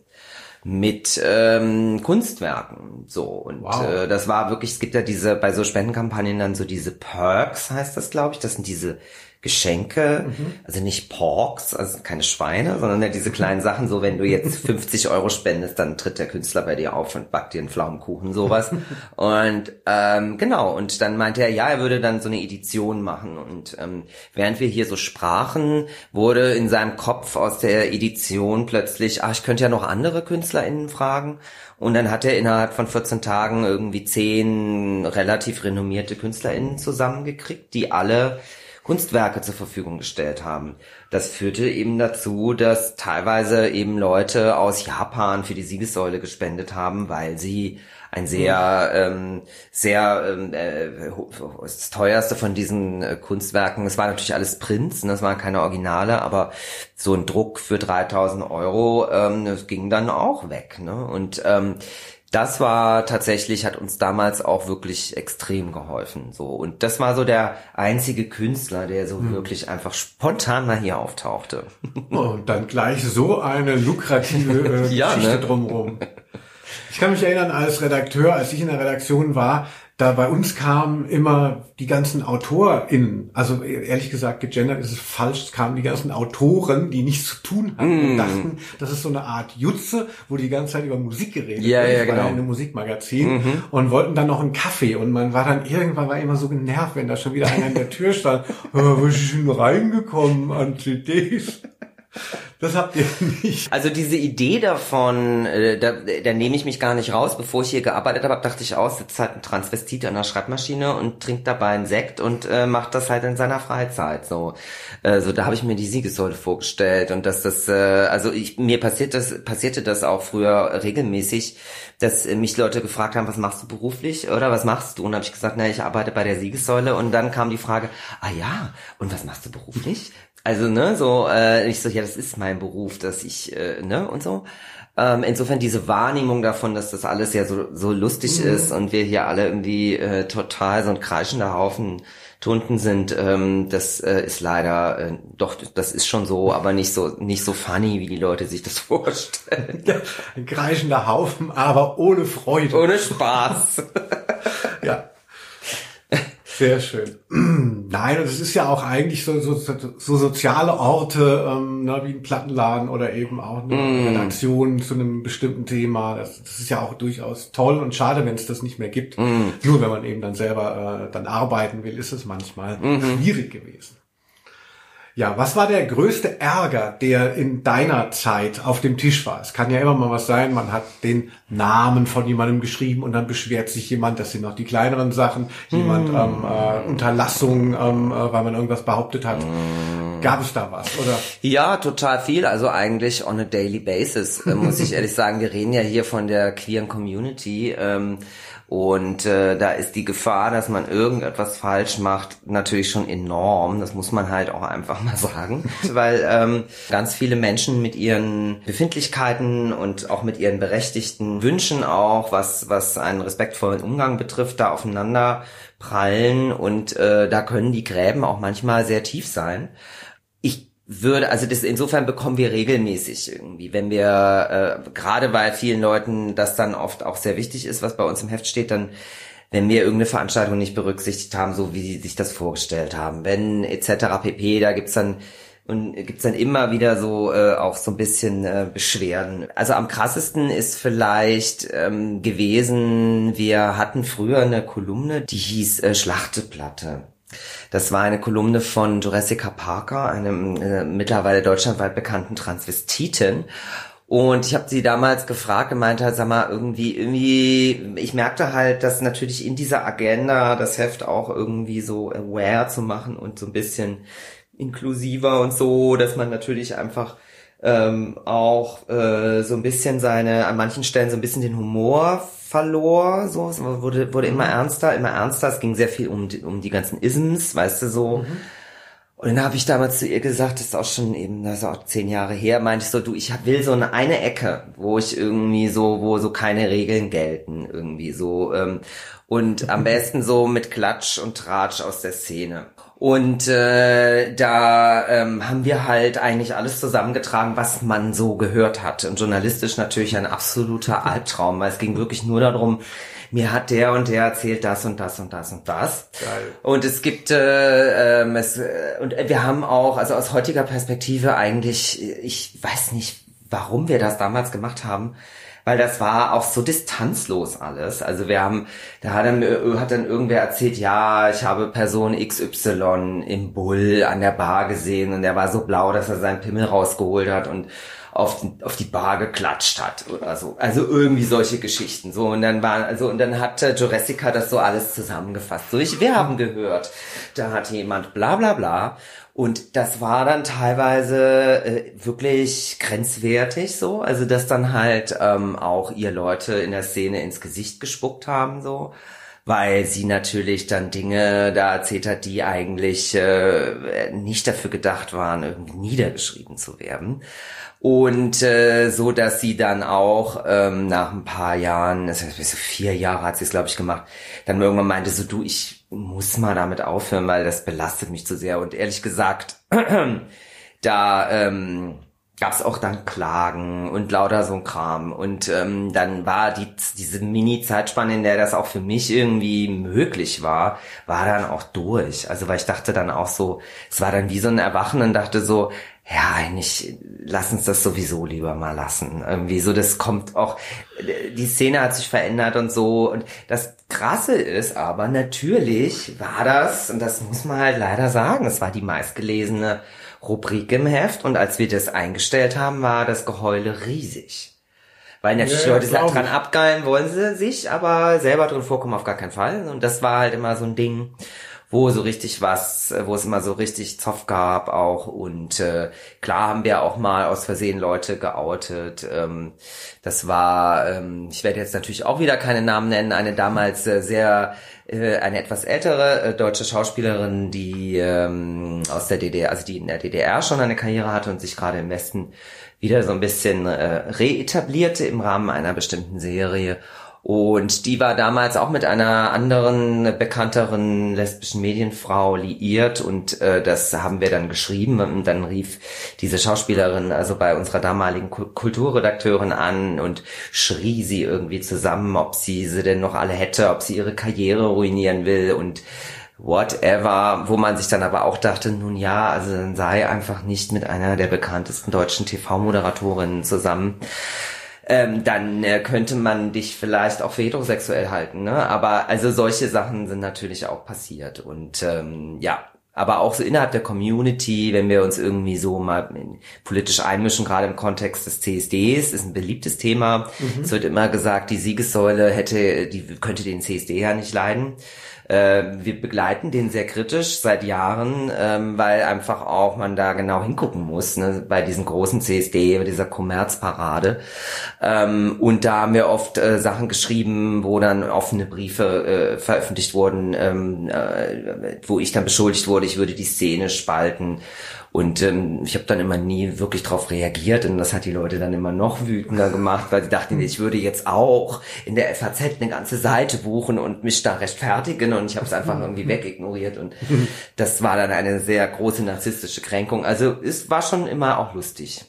Mit ähm, Kunstwerken, so, und wow. äh, das war wirklich, es gibt ja diese, bei so Spendenkampagnen dann so diese Perks, heißt das, glaube ich, das sind diese Geschenke, mhm. also nicht Porks, also keine Schweine, sondern ja diese kleinen Sachen, so wenn du jetzt fünfzig Euro spendest, dann tritt der Künstler bei dir auf und backt dir einen Pflaumenkuchen, sowas. Und ähm, genau, und dann meinte er, ja, er würde dann so eine Edition machen, und ähm, während wir hier so sprachen, wurde in seinem Kopf aus der Edition plötzlich, ach, ich könnte ja noch andere KünstlerInnen fragen. Und dann hat er innerhalb von vierzehn Tagen irgendwie zehn relativ renommierte KünstlerInnen zusammengekriegt, die alle Kunstwerke zur Verfügung gestellt haben. Das führte eben dazu, dass teilweise eben Leute aus Japan für die Siegessäule gespendet haben, weil sie ein sehr, ähm, sehr, ähm, äh, das teuerste von diesen äh, Kunstwerken, es war natürlich alles Prints, ne, das waren keine Originale, aber so ein Druck für dreitausend Euro, ähm, das ging dann auch weg, ne, und ähm, das war tatsächlich, hat uns damals auch wirklich extrem geholfen, so. Und das war so der einzige Künstler, der so hm. wirklich einfach spontan mal hier auftauchte. Und dann gleich so eine lukrative äh, ja, Geschichte ne? drumherum. Ich kann mich erinnern, als Redakteur, als ich in der Redaktion war, da bei uns kamen immer die ganzen AutorInnen, also ehrlich gesagt, gegendert ist es falsch, es kamen die ganzen Autoren, die nichts zu tun hatten mm. und dachten, das ist so eine Art Jutze, wo die ganze Zeit über Musik geredet ja, wird. Ja, das war genau. ja ein Musikmagazin mhm. und wollten dann noch einen Kaffee, und man war dann irgendwann war immer so genervt, wenn da schon wieder einer in der Tür stand, oh, wo ist schon reingekommen an C Ds? Das habt ihr nicht. Also diese Idee davon, äh, da, da nehme ich mich gar nicht raus. Bevor ich hier gearbeitet habe, dachte ich aus, sitzt halt ein Transvestit an der Schreibmaschine und trinkt dabei einen Sekt und äh, macht das halt in seiner Freizeit. So, äh, so da habe ich mir die Siegessäule vorgestellt, und dass das, äh, also ich, mir passiert das, passierte das auch früher regelmäßig, dass äh, mich Leute gefragt haben, was machst du beruflich oder was machst du? Und habe ich gesagt, na, ich arbeite bei der Siegessäule, und dann kam die Frage, ah ja, und was machst du beruflich? Also, ne, so, äh, ich so, ja, das ist mein Beruf, dass ich, äh, ne, und so. Ähm, insofern diese Wahrnehmung davon, dass das alles ja so, so lustig mhm. ist und wir hier alle irgendwie äh, total so ein kreischender Haufen Tunden sind, ähm, das äh, ist leider, äh, doch, das ist schon so, aber nicht so, nicht so funny, wie die Leute sich das vorstellen. Ja, ein kreischender Haufen, aber ohne Freude. Ohne Spaß. Ja. Sehr schön. Nein, und es ist ja auch eigentlich so, so, so soziale Orte, ähm, ne, wie ein Plattenladen oder eben auch eine mm. Redaktion zu einem bestimmten Thema. Das, das ist ja auch durchaus toll und schade, wenn es das nicht mehr gibt. Mm. Nur wenn man eben dann selber äh, dann arbeiten will, ist es manchmal mm-hmm. schwierig gewesen. Ja, was war der größte Ärger, der in deiner Zeit auf dem Tisch war? Es kann ja immer mal was sein, man hat den Namen von jemandem geschrieben und dann beschwert sich jemand, das sind noch die kleineren Sachen, jemand mm. ähm, äh, Unterlassung, ähm, äh, weil man irgendwas behauptet hat. Mm. Gab es da was, oder? Ja, total viel, also eigentlich on a daily basis, äh, muss ich ehrlich sagen. Wir reden ja hier von der queeren Community, ähm, und äh, da ist die Gefahr, dass man irgendetwas falsch macht, natürlich schon enorm. Das muss man halt auch einfach mal sagen. Weil ähm, ganz viele Menschen mit ihren Befindlichkeiten und auch mit ihren berechtigten Wünschen auch, was was einen respektvollen Umgang betrifft, da aufeinander prallen. Und äh, da können die Gräben auch manchmal sehr tief sein. Ich würde, also das insofern bekommen wir regelmäßig irgendwie, wenn wir, äh, gerade weil vielen Leuten das dann oft auch sehr wichtig ist, was bei uns im Heft steht, dann, wenn wir irgendeine Veranstaltung nicht berücksichtigt haben, so wie sie sich das vorgestellt haben, wenn et cetera pp, da gibt's dann und gibt's dann immer wieder so äh, auch so ein bisschen äh, Beschwerden. Also am krassesten ist vielleicht ähm, gewesen, wir hatten früher eine Kolumne, die hieß äh, Schlachteplatte. Das war eine Kolumne von Jessica Parker, einem äh, mittlerweile deutschlandweit bekannten Transvestitin. Und ich habe sie damals gefragt, gemeint hat, sag mal, irgendwie, irgendwie, ich merkte halt, dass natürlich in dieser Agenda das Heft auch irgendwie so aware zu machen und so ein bisschen inklusiver und so, dass man natürlich einfach ähm, auch äh, so ein bisschen seine, an manchen Stellen so ein bisschen den Humor verlor, so, es wurde, wurde immer ernster, immer ernster, es ging sehr viel um die, um die ganzen Isms, weißt du, so. Mhm. Und dann habe ich damals zu ihr gesagt, das ist auch schon eben, das ist auch zehn Jahre her, meinte ich so, du, ich will so eine, eine Ecke, wo ich irgendwie so, wo so keine Regeln gelten, irgendwie so, ähm, und am besten so mit Klatsch und Tratsch aus der Szene. Und äh, da ähm, haben wir halt eigentlich alles zusammengetragen, was man so gehört hat. Und journalistisch natürlich ein absoluter Albtraum, weil es ging wirklich nur darum, mir hat der und der erzählt das und das und das und das. Geil. Und es gibt, äh, ähm, es, äh, und wir haben auch, also aus heutiger Perspektive eigentlich, ich weiß nicht, warum wir das damals gemacht haben, weil das war auch so distanzlos alles. Also wir haben, da hat dann, hat dann irgendwer erzählt, ja, ich habe Person X Y im Bull an der Bar gesehen und der war so blau, dass er seinen Pimmel rausgeholt hat und auf, auf die Bar geklatscht hat oder so. Also irgendwie solche Geschichten. So, und dann waren, also, und dann hat Jessica das so alles zusammengefasst. So, ich, wir haben gehört, da hat jemand bla bla bla. Und das war dann teilweise äh, wirklich grenzwertig so, also dass dann halt ähm, auch ihr Leute in der Szene ins Gesicht gespuckt haben so, weil sie natürlich dann Dinge da erzählt hat, die eigentlich äh, nicht dafür gedacht waren, irgendwie niedergeschrieben zu werden. Und äh, so, dass sie dann auch ähm, nach ein paar Jahren, das heißt, so vier Jahre hat sie es, glaube ich, gemacht, dann irgendwann meinte so, du, ich muss mal damit aufhören, weil das belastet mich zu sehr. Und ehrlich gesagt, da ähm, gab es auch dann Klagen und lauter so ein Kram. Und ähm, dann war die diese Mini-Zeitspanne, in der das auch für mich irgendwie möglich war, war dann auch durch. Also weil ich dachte dann auch so, es war dann wie so ein Erwachen und dachte so, ja, eigentlich, lass uns das sowieso lieber mal lassen. Irgendwie so, das kommt auch, die Szene hat sich verändert und so. Und das Krasse ist aber, natürlich war das, und das muss man halt leider sagen, es war die meistgelesene Rubrik im Heft. Und als wir das eingestellt haben, war das Geheule riesig. Weil natürlich ja, Leute dran abgeilen wollen sie sich, aber selber drin vorkommen auf gar keinen Fall. Und das war halt immer so ein Ding. wo so richtig was, wo es immer so richtig Zoff gab auch. Und äh, klar haben wir auch mal aus Versehen Leute geoutet. Ähm, das war, ähm, ich werde jetzt natürlich auch wieder keine Namen nennen, eine damals äh, sehr, äh, eine etwas ältere äh, deutsche Schauspielerin, die ähm, aus der D D R, also die in der D D R schon eine Karriere hatte und sich gerade im Westen wieder so ein bisschen äh, reetablierte im Rahmen einer bestimmten Serie. Und die war damals auch mit einer anderen, bekannteren lesbischen Medienfrau liiert und äh, das haben wir dann geschrieben und dann rief diese Schauspielerin also bei unserer damaligen Kulturredakteurin an und schrie sie irgendwie zusammen, ob sie sie denn noch alle hätte, ob sie ihre Karriere ruinieren will und whatever, wo man sich dann aber auch dachte, nun ja, also dann sei einfach nicht mit einer der bekanntesten deutschen T V-Moderatorinnen zusammen. Ähm, dann äh, könnte man dich vielleicht auch für heterosexuell halten, ne? Aber also solche Sachen sind natürlich auch passiert und ähm, ja, aber auch so innerhalb der Community, wenn wir uns irgendwie so mal politisch einmischen, gerade im Kontext des C S Ds, ist ein beliebtes Thema. Mhm. Es wird immer gesagt, die Siegessäule hätte, die könnte den C S D ja nicht leiden. Äh, wir begleiten den sehr kritisch seit Jahren, ähm, weil einfach auch man da genau hingucken muss, ne, bei diesem großen C S D, bei dieser Kommerzparade. Ähm, und da haben wir oft äh, Sachen geschrieben, wo dann offene Briefe äh, veröffentlicht wurden, ähm, äh, wo ich dann beschuldigt wurde, ich würde die Szene spalten. Und ähm, ich habe dann immer nie wirklich drauf reagiert und das hat die Leute dann immer noch wütender gemacht, weil sie dachten, ich würde jetzt auch in der F A Z eine ganze Seite buchen und mich da rechtfertigen und ich habe es einfach irgendwie wegignoriert und das war dann eine sehr große narzisstische Kränkung. Also es war schon immer auch lustig.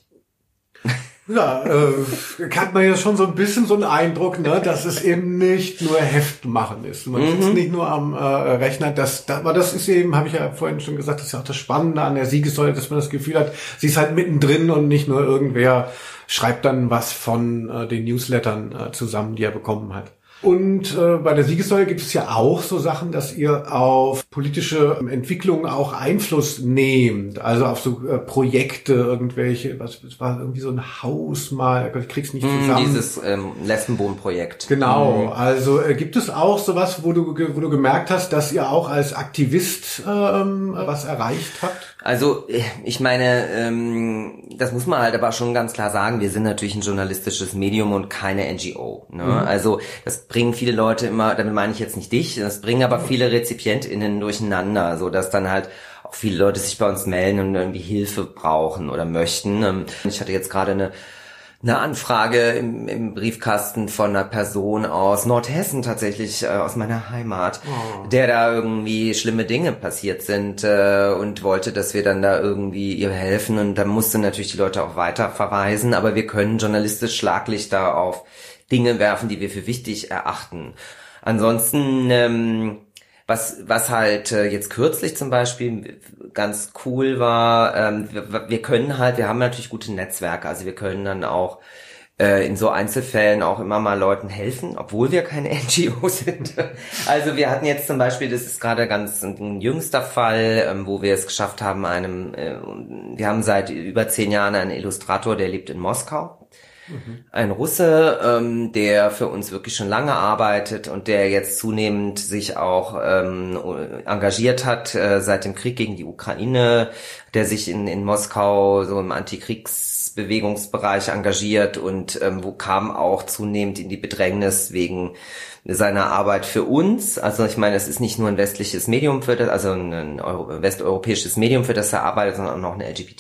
Ja, äh, hat man ja schon so ein bisschen so einen Eindruck, ne, dass es eben nicht nur Heftmachen ist. Man mhm. sitzt nicht nur am äh, Rechner. Das, das, aber das ist eben, habe ich ja vorhin schon gesagt, das ist ja auch das Spannende an der Siegessäule, dass man das Gefühl hat, sie ist halt mittendrin und nicht nur irgendwer schreibt dann was von äh, den Newslettern äh, zusammen, die er bekommen hat. Und äh, bei der Siegessäule gibt es ja auch so Sachen, dass ihr auf politische Entwicklungen auch Einfluss nehmt. Also auf so äh, Projekte, irgendwelche, was es war irgendwie so ein Haus mal, ich krieg's nicht zusammen. Dieses ähm, Lesbenwohnprojekt. Genau, mhm. also äh, gibt es auch sowas, wo du wo du gemerkt hast, dass ihr auch als Aktivist ähm, was erreicht habt? Also ich meine, ähm, das muss man halt aber schon ganz klar sagen, wir sind natürlich ein journalistisches Medium und keine N G O. Ne? Mhm. Also das bringen viele Leute immer, damit meine ich jetzt nicht dich, das bringen aber viele RezipientInnen durcheinander, so dass dann halt auch viele Leute sich bei uns melden und irgendwie Hilfe brauchen oder möchten. Ich hatte jetzt gerade eine eine Anfrage im, im Briefkasten von einer Person aus Nordhessen tatsächlich, äh, aus meiner Heimat, oh. der da irgendwie schlimme Dinge passiert sind äh, und wollte, dass wir dann da irgendwie ihr helfen und da musste natürlich die Leute auch weiter verweisen, aber wir können journalistisch Schlaglichter auf Dinge werfen, die wir für wichtig erachten. Ansonsten ähm, Was was halt äh, jetzt kürzlich zum Beispiel ganz cool war, ähm, wir, wir können halt, wir haben natürlich gute Netzwerke, also wir können dann auch äh, in so Einzelfällen auch immer mal Leuten helfen, obwohl wir keine N G O sind. Also wir hatten jetzt zum Beispiel, das ist gerade ganz ein jüngster Fall, ähm, wo wir es geschafft haben, einem, äh, wir haben seit über zehn Jahren einen Illustrator, der lebt in Moskau. Ein Russe, ähm, der für uns wirklich schon lange arbeitet und der jetzt zunehmend sich auch ähm, engagiert hat äh, seit dem Krieg gegen die Ukraine, der sich in, in Moskau so im Antikriegsbewegungsbereich engagiert und ähm, wo kam auch zunehmend in die Bedrängnis wegen seiner Arbeit für uns. Also ich meine, es ist nicht nur ein westliches Medium für das, also ein Euro, westeuropäisches Medium, für das er arbeitet, sondern auch noch ein L G B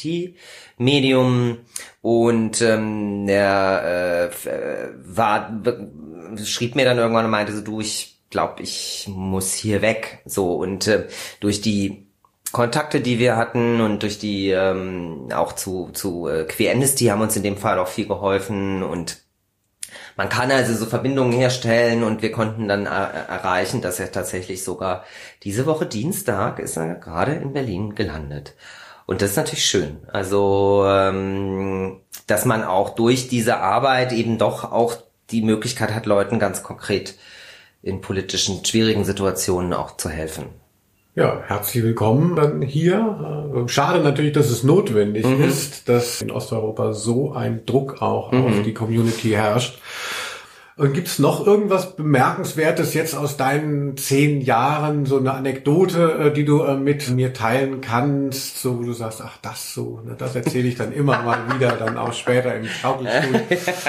T-Medium. Und ähm, der äh, war schrieb mir dann irgendwann und meinte so, du, ich glaube, ich muss hier weg. So und äh, durch die Kontakte, die wir hatten und durch die ähm, auch zu zu äh, Queer Amnesty haben uns in dem Fall auch viel geholfen und man kann also so Verbindungen herstellen und wir konnten dann äh, erreichen, dass er tatsächlich sogar diese Woche Dienstag ist er gerade in Berlin gelandet. Und das ist natürlich schön. Also, ähm, dass man auch durch diese Arbeit eben doch auch die Möglichkeit hat, Leuten ganz konkret in politischen, schwierigen Situationen auch zu helfen. Ja, herzlich willkommen dann hier. Schade natürlich, dass es notwendig mhm. ist, dass in Osteuropa so ein Druck auch mhm. auf die Community herrscht. Und gibt's noch irgendwas Bemerkenswertes jetzt aus deinen zehn Jahren, so eine Anekdote, die du mit mir teilen kannst, so wo du sagst, ach das so, ne, das erzähle ich dann immer mal wieder, dann auch später im Schaukelstuhl.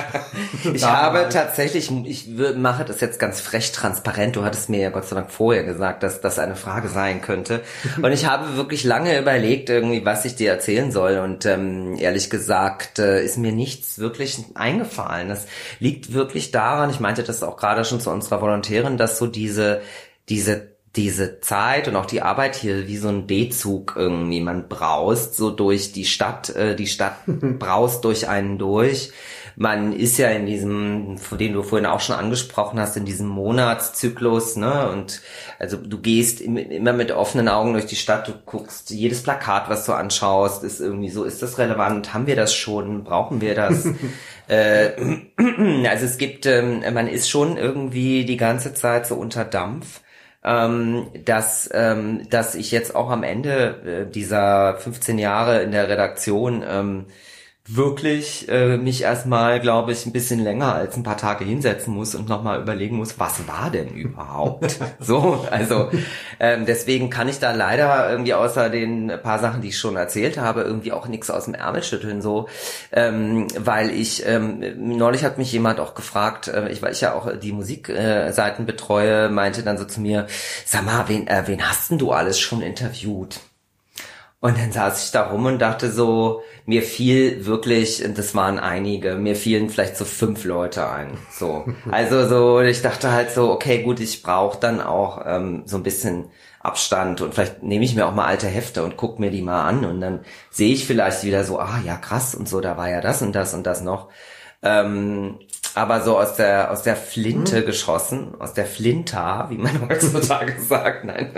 Ich habe tatsächlich, ich mache das jetzt ganz frech transparent, du hattest mir ja Gott sei Dank vorher gesagt, dass das eine Frage sein könnte. Und ich habe wirklich lange überlegt, irgendwie, was ich dir erzählen soll. Und ähm, ehrlich gesagt äh, ist mir nichts wirklich eingefallen. Das liegt wirklich daran, ich meinte das auch gerade schon zu unserer Volontärin, dass so diese, diese, diese Zeit und auch die Arbeit hier wie so ein D-Zug irgendwie, man braust so durch die Stadt, äh, die Stadt braust durch einen durch. Man ist ja in diesem, von dem du vorhin auch schon angesprochen hast, in diesem Monatszyklus, ne, und also du gehst immer mit offenen Augen durch die Stadt, du guckst jedes Plakat, was du anschaust, ist irgendwie so, ist das relevant, haben wir das schon, brauchen wir das? äh, also es gibt, ähm, man ist schon irgendwie die ganze Zeit so unter Dampf. Ähm, dass ähm, dass ich jetzt auch am Ende äh, dieser fünfzehn Jahre in der Redaktion ähm, wirklich äh, mich erstmal, glaube ich, ein bisschen länger als ein paar Tage hinsetzen muss und nochmal überlegen muss, was war denn überhaupt? So, also ähm, deswegen kann ich da leider irgendwie außer den paar Sachen, die ich schon erzählt habe, irgendwie auch nichts aus dem Ärmel schütteln, so, ähm, weil ich, ähm, neulich hat mich jemand auch gefragt, äh, ich, weil ich ja auch die Musikseiten äh, betreue, meinte dann so zu mir, sag mal, wen, äh, wen hast denn du alles schon interviewt? Und dann saß ich da rum und dachte so, mir fiel wirklich, und das waren einige, mir fielen vielleicht so fünf Leute ein. So, also so, ich dachte halt so, okay, gut, ich brauche dann auch ähm, so ein bisschen Abstand und vielleicht nehme ich mir auch mal alte Hefte und guck mir die mal an und dann sehe ich vielleicht wieder so, ah ja krass und so, da war ja das und das und das noch. Ähm, aber so aus der aus der Flinte mhm. geschossen, aus der Flinta, wie man heutzutage sagt, nein.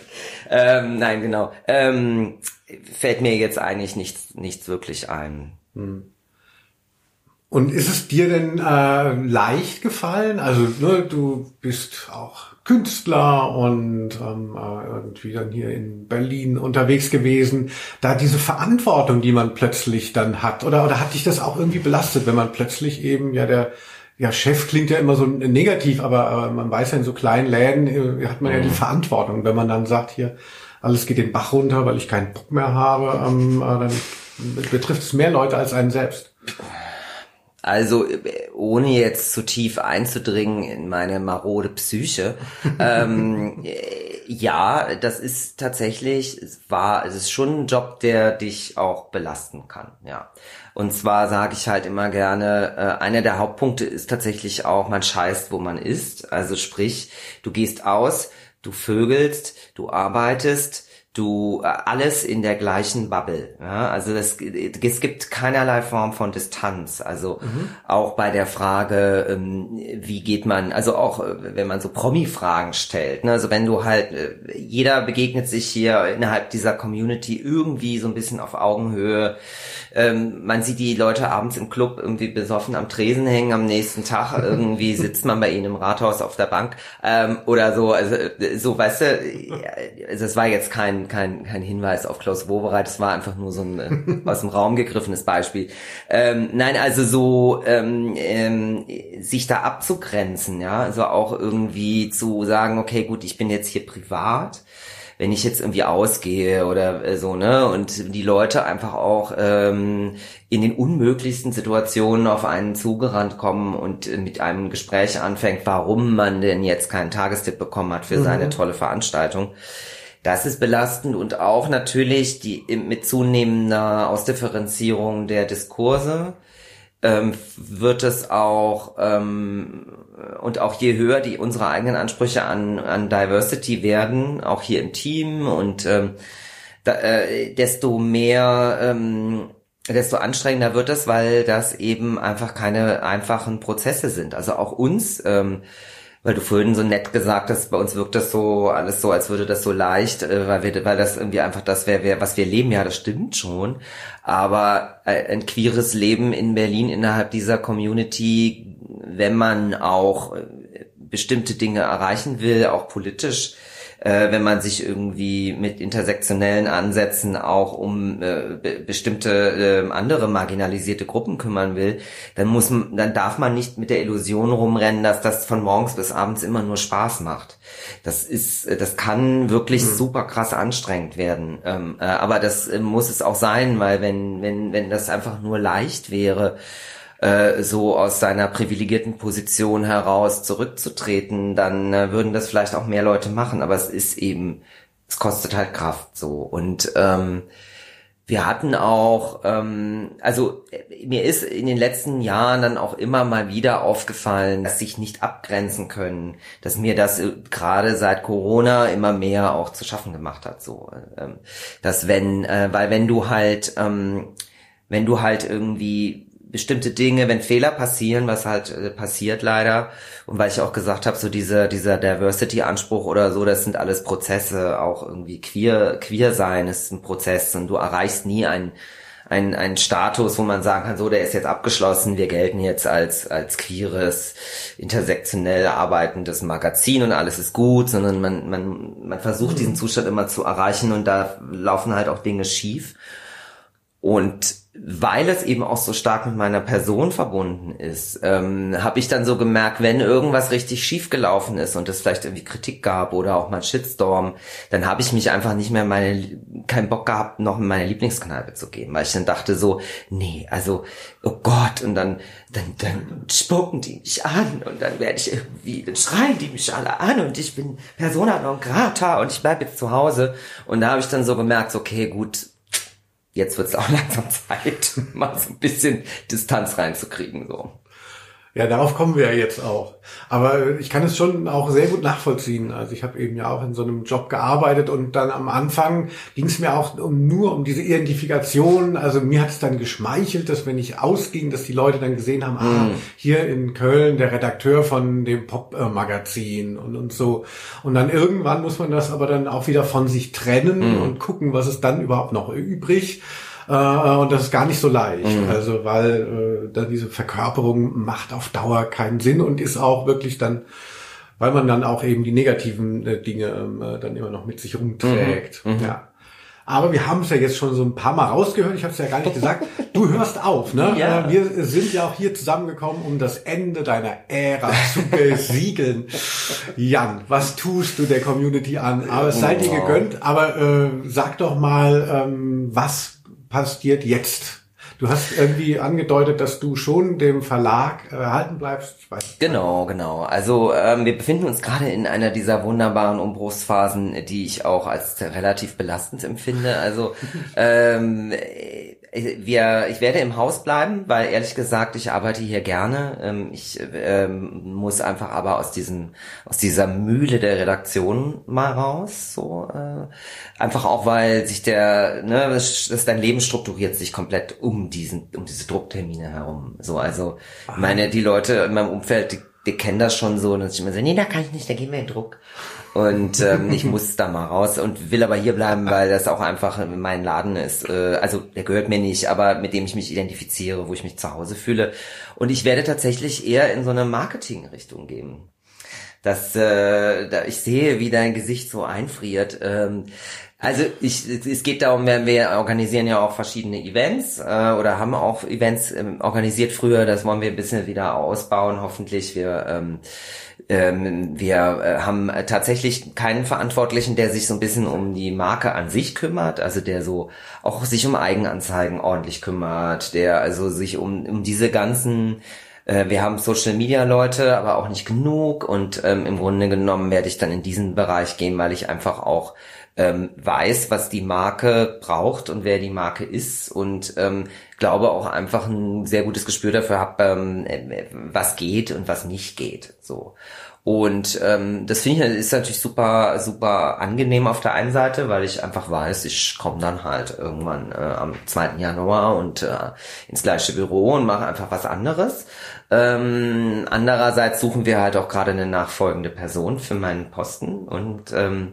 ähm, nein, genau. Ähm, fällt mir jetzt eigentlich nichts nichts wirklich ein. Und ist es dir denn äh, leicht gefallen? Also ne, du bist auch Künstler und ähm, irgendwie dann hier in Berlin unterwegs gewesen. Da diese Verantwortung, die man plötzlich dann hat, oder oder hat dich das auch irgendwie belastet, wenn man plötzlich eben ja der ja Chef klingt ja immer so negativ, aber, aber man weiß ja in so kleinen Läden äh, hat man ja die Verantwortung. Wenn man dann sagt hier alles geht den Bach runter, weil ich keinen Bock mehr habe, ähm, dann betrifft es mehr Leute als einen selbst. Also ohne jetzt zu tief einzudringen in meine marode Psyche, ähm, ja, das ist tatsächlich, es war, es ist schon ein Job, der dich auch belasten kann, ja. Und zwar sage ich halt immer gerne, äh, einer der Hauptpunkte ist tatsächlich auch, man scheißt, wo man ist. Also sprich, du gehst aus, du vögelst, du arbeitest, du alles in der gleichen Bubble. Ja? Also das, es gibt keinerlei Form von Distanz. Also mhm. auch bei der Frage, ähm, wie geht man, also auch wenn man so Promi-Fragen stellt. Ne? Also wenn du halt, jeder begegnet sich hier innerhalb dieser Community irgendwie so ein bisschen auf Augenhöhe. Ähm, man sieht die Leute abends im Club irgendwie besoffen am Tresen hängen, am nächsten Tag irgendwie sitzt man bei ihnen im Rathaus auf der Bank ähm, oder so. Also so, weißt du, also es war jetzt kein kein kein Hinweis auf Klaus Wowereit, es war einfach nur so ein aus dem Raum gegriffenes Beispiel. Ähm, nein, also so ähm, ähm, sich da abzugrenzen, ja, also auch irgendwie zu sagen, okay, gut, ich bin jetzt hier privat. Wenn ich jetzt irgendwie ausgehe oder so, ne, und die Leute einfach auch ähm, in den unmöglichsten Situationen auf einen zugerannt kommen und äh, mit einem Gespräch anfängt, warum man denn jetzt keinen Tagestipp bekommen hat für mhm. seine tolle Veranstaltung. Das ist belastend und auch natürlich die mit zunehmender Ausdifferenzierung der Diskurse ähm, wird es auch ähm, und auch je höher die unsere eigenen Ansprüche an an Diversity werden, auch hier im Team und ähm, da, äh, desto mehr ähm, desto anstrengender wird es, weil das eben einfach keine einfachen Prozesse sind. Also auch uns, ähm, weil du vorhin so nett gesagt hast, bei uns wirkt das so alles so, als würde das so leicht, äh, weil wir, weil das irgendwie einfach das wäre, was wir leben. Ja, das stimmt schon. Aber ein queeres Leben in Berlin innerhalb dieser Community, wenn man auch bestimmte Dinge erreichen will, auch politisch, äh, wenn man sich irgendwie mit intersektionellen Ansätzen auch um äh, be- bestimmte äh, andere marginalisierte Gruppen kümmern will, dann muss man, dann darf man nicht mit der Illusion rumrennen, dass das von morgens bis abends immer nur Spaß macht. Das ist, das kann wirklich mhm. super krass anstrengend werden. Ähm, äh, aber das äh, muss es auch sein, weil wenn, wenn, wenn das einfach nur leicht wäre, äh, so aus seiner privilegierten Position heraus zurückzutreten, dann äh, würden das vielleicht auch mehr Leute machen. Aber es ist eben, es kostet halt Kraft so. Und ähm, wir hatten auch, ähm, also mir ist in den letzten Jahren dann auch immer mal wieder aufgefallen, dass sich nicht abgrenzen können, dass mir das äh, gerade seit Corona immer mehr auch zu schaffen gemacht hat. So, ähm, dass wenn, äh, weil wenn du halt, ähm, wenn du halt irgendwie bestimmte Dinge, wenn Fehler passieren, was halt äh, passiert leider, und weil ich auch gesagt habe, so dieser dieser Diversity-Anspruch oder so, das sind alles Prozesse, auch irgendwie queer queer sein ist ein Prozess und du erreichst nie einen einen einen Status, wo man sagen kann, so der ist jetzt abgeschlossen, wir gelten jetzt als als queeres, intersektionell arbeitendes Magazin und alles ist gut, sondern man man man versucht mhm. diesen Zustand immer zu erreichen und da laufen halt auch Dinge schief. Und weil es eben auch so stark mit meiner Person verbunden ist, ähm, habe ich dann so gemerkt, wenn irgendwas richtig schief gelaufen ist und es vielleicht irgendwie Kritik gab oder auch mal Shitstorm, dann habe ich mich einfach nicht mehr meine, keinen Bock gehabt, noch in meine Lieblingskneipe zu gehen, weil ich dann dachte so, nee, also, oh Gott, und dann, dann, dann spucken die mich an und dann werde ich irgendwie, dann schreien die mich alle an und ich bin Persona non grata und ich bleibe jetzt zu Hause. Und da habe ich dann so gemerkt, okay, gut, jetzt wird es auch langsam Zeit, mal so ein bisschen Distanz reinzukriegen, so. Ja, darauf kommen wir ja jetzt auch. Aber ich kann es schon auch sehr gut nachvollziehen. Also ich habe eben ja auch in so einem Job gearbeitet und dann am Anfang ging es mir auch um, nur um diese Identifikation. Also mir hat es dann geschmeichelt, dass wenn ich ausging, dass die Leute dann gesehen haben, mm. ah, hier in Köln der Redakteur von dem Pop-Magazin und, und so. Und dann irgendwann muss man das aber dann auch wieder von sich trennen mm. und gucken, was ist dann überhaupt noch übrig. Und das ist gar nicht so leicht, mhm. also weil äh, dann diese Verkörperung macht auf Dauer keinen Sinn und ist auch wirklich dann, weil man dann auch eben die negativen äh, Dinge äh, dann immer noch mit sich rumträgt. Mhm. Ja. Aber wir haben es ja jetzt schon so ein paar Mal rausgehört, ich habe es ja gar nicht gesagt, du hörst auf, ne? Ja. Wir sind ja auch hier zusammengekommen, um das Ende deiner Ära zu besiegeln. Jan, was tust du der Community an? Aber es sei dir gegönnt, aber äh, sag doch mal, ähm, was passiert jetzt? Du hast irgendwie angedeutet, dass du schon dem Verlag erhalten bleibst. Ich weiß nicht. Genau, genau. Also ähm, wir befinden uns gerade in einer dieser wunderbaren Umbruchsphasen, die ich auch als relativ belastend empfinde. Also ähm, wir, ich werde im Haus bleiben, weil ehrlich gesagt, ich arbeite hier gerne. Ähm, ich ähm, muss einfach aber aus diesem, aus dieser Mühle der Redaktion mal raus. So äh, einfach auch, weil sich der, ne, das, das dein Leben strukturiert sich komplett um diesen, um diese Drucktermine herum. So, also Aha. meine, die Leute in meinem Umfeld, die, die kennen das schon so, dass ich immer so, nee, da kann ich nicht, da gehen wir in Druck. Und ähm, ich muss da mal raus und will aber hier bleiben, weil das auch einfach mein Laden ist. Äh, also der gehört mir nicht, aber mit dem ich mich identifiziere, wo ich mich zu Hause fühle. Und ich werde tatsächlich eher in so eine Marketing-Richtung gehen. Dass äh, da ich sehe, wie dein Gesicht so einfriert. Ähm, Also ich, es geht darum, wir organisieren ja auch verschiedene Events äh, oder haben auch Events ähm, organisiert früher. Das wollen wir ein bisschen wieder ausbauen, hoffentlich. Wir ähm, ähm, wir äh, haben tatsächlich keinen Verantwortlichen, der sich so ein bisschen um die Marke an sich kümmert, also der so auch sich um Eigenanzeigen ordentlich kümmert, der also sich um um diese ganzen wir haben Social-Media-Leute, aber auch nicht genug und ähm, im Grunde genommen werde ich dann in diesen Bereich gehen, weil ich einfach auch ähm, weiß, was die Marke braucht und wer die Marke ist und ähm, glaube auch einfach ein sehr gutes Gespür dafür habe, ähm, was geht und was nicht geht. So. Und ähm, das finde ich ist natürlich super, super angenehm auf der einen Seite, weil ich einfach weiß, ich komme dann halt irgendwann äh, am zweiten Januar und äh, ins gleiche Büro und mache einfach was anderes. Ähm, andererseits suchen wir halt auch gerade eine nachfolgende Person für meinen Posten und ähm,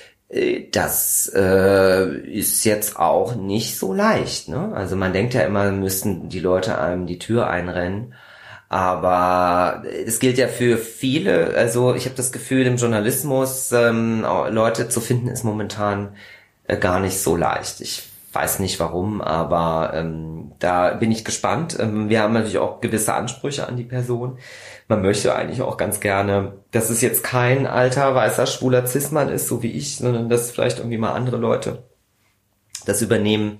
das äh, ist jetzt auch nicht so leicht, ne? Also man denkt ja immer, müssten die Leute einem die Tür einrennen. Aber es gilt ja für viele, also ich habe das Gefühl, im Journalismus ähm, Leute zu finden ist momentan äh, gar nicht so leicht. Ich weiß nicht warum, aber ähm, da bin ich gespannt. Ähm, wir haben natürlich auch gewisse Ansprüche an die Person. Man möchte eigentlich auch ganz gerne, dass es jetzt kein alter, weißer, schwuler Cis-Mann ist, so wie ich, sondern dass vielleicht irgendwie mal andere Leute das übernehmen.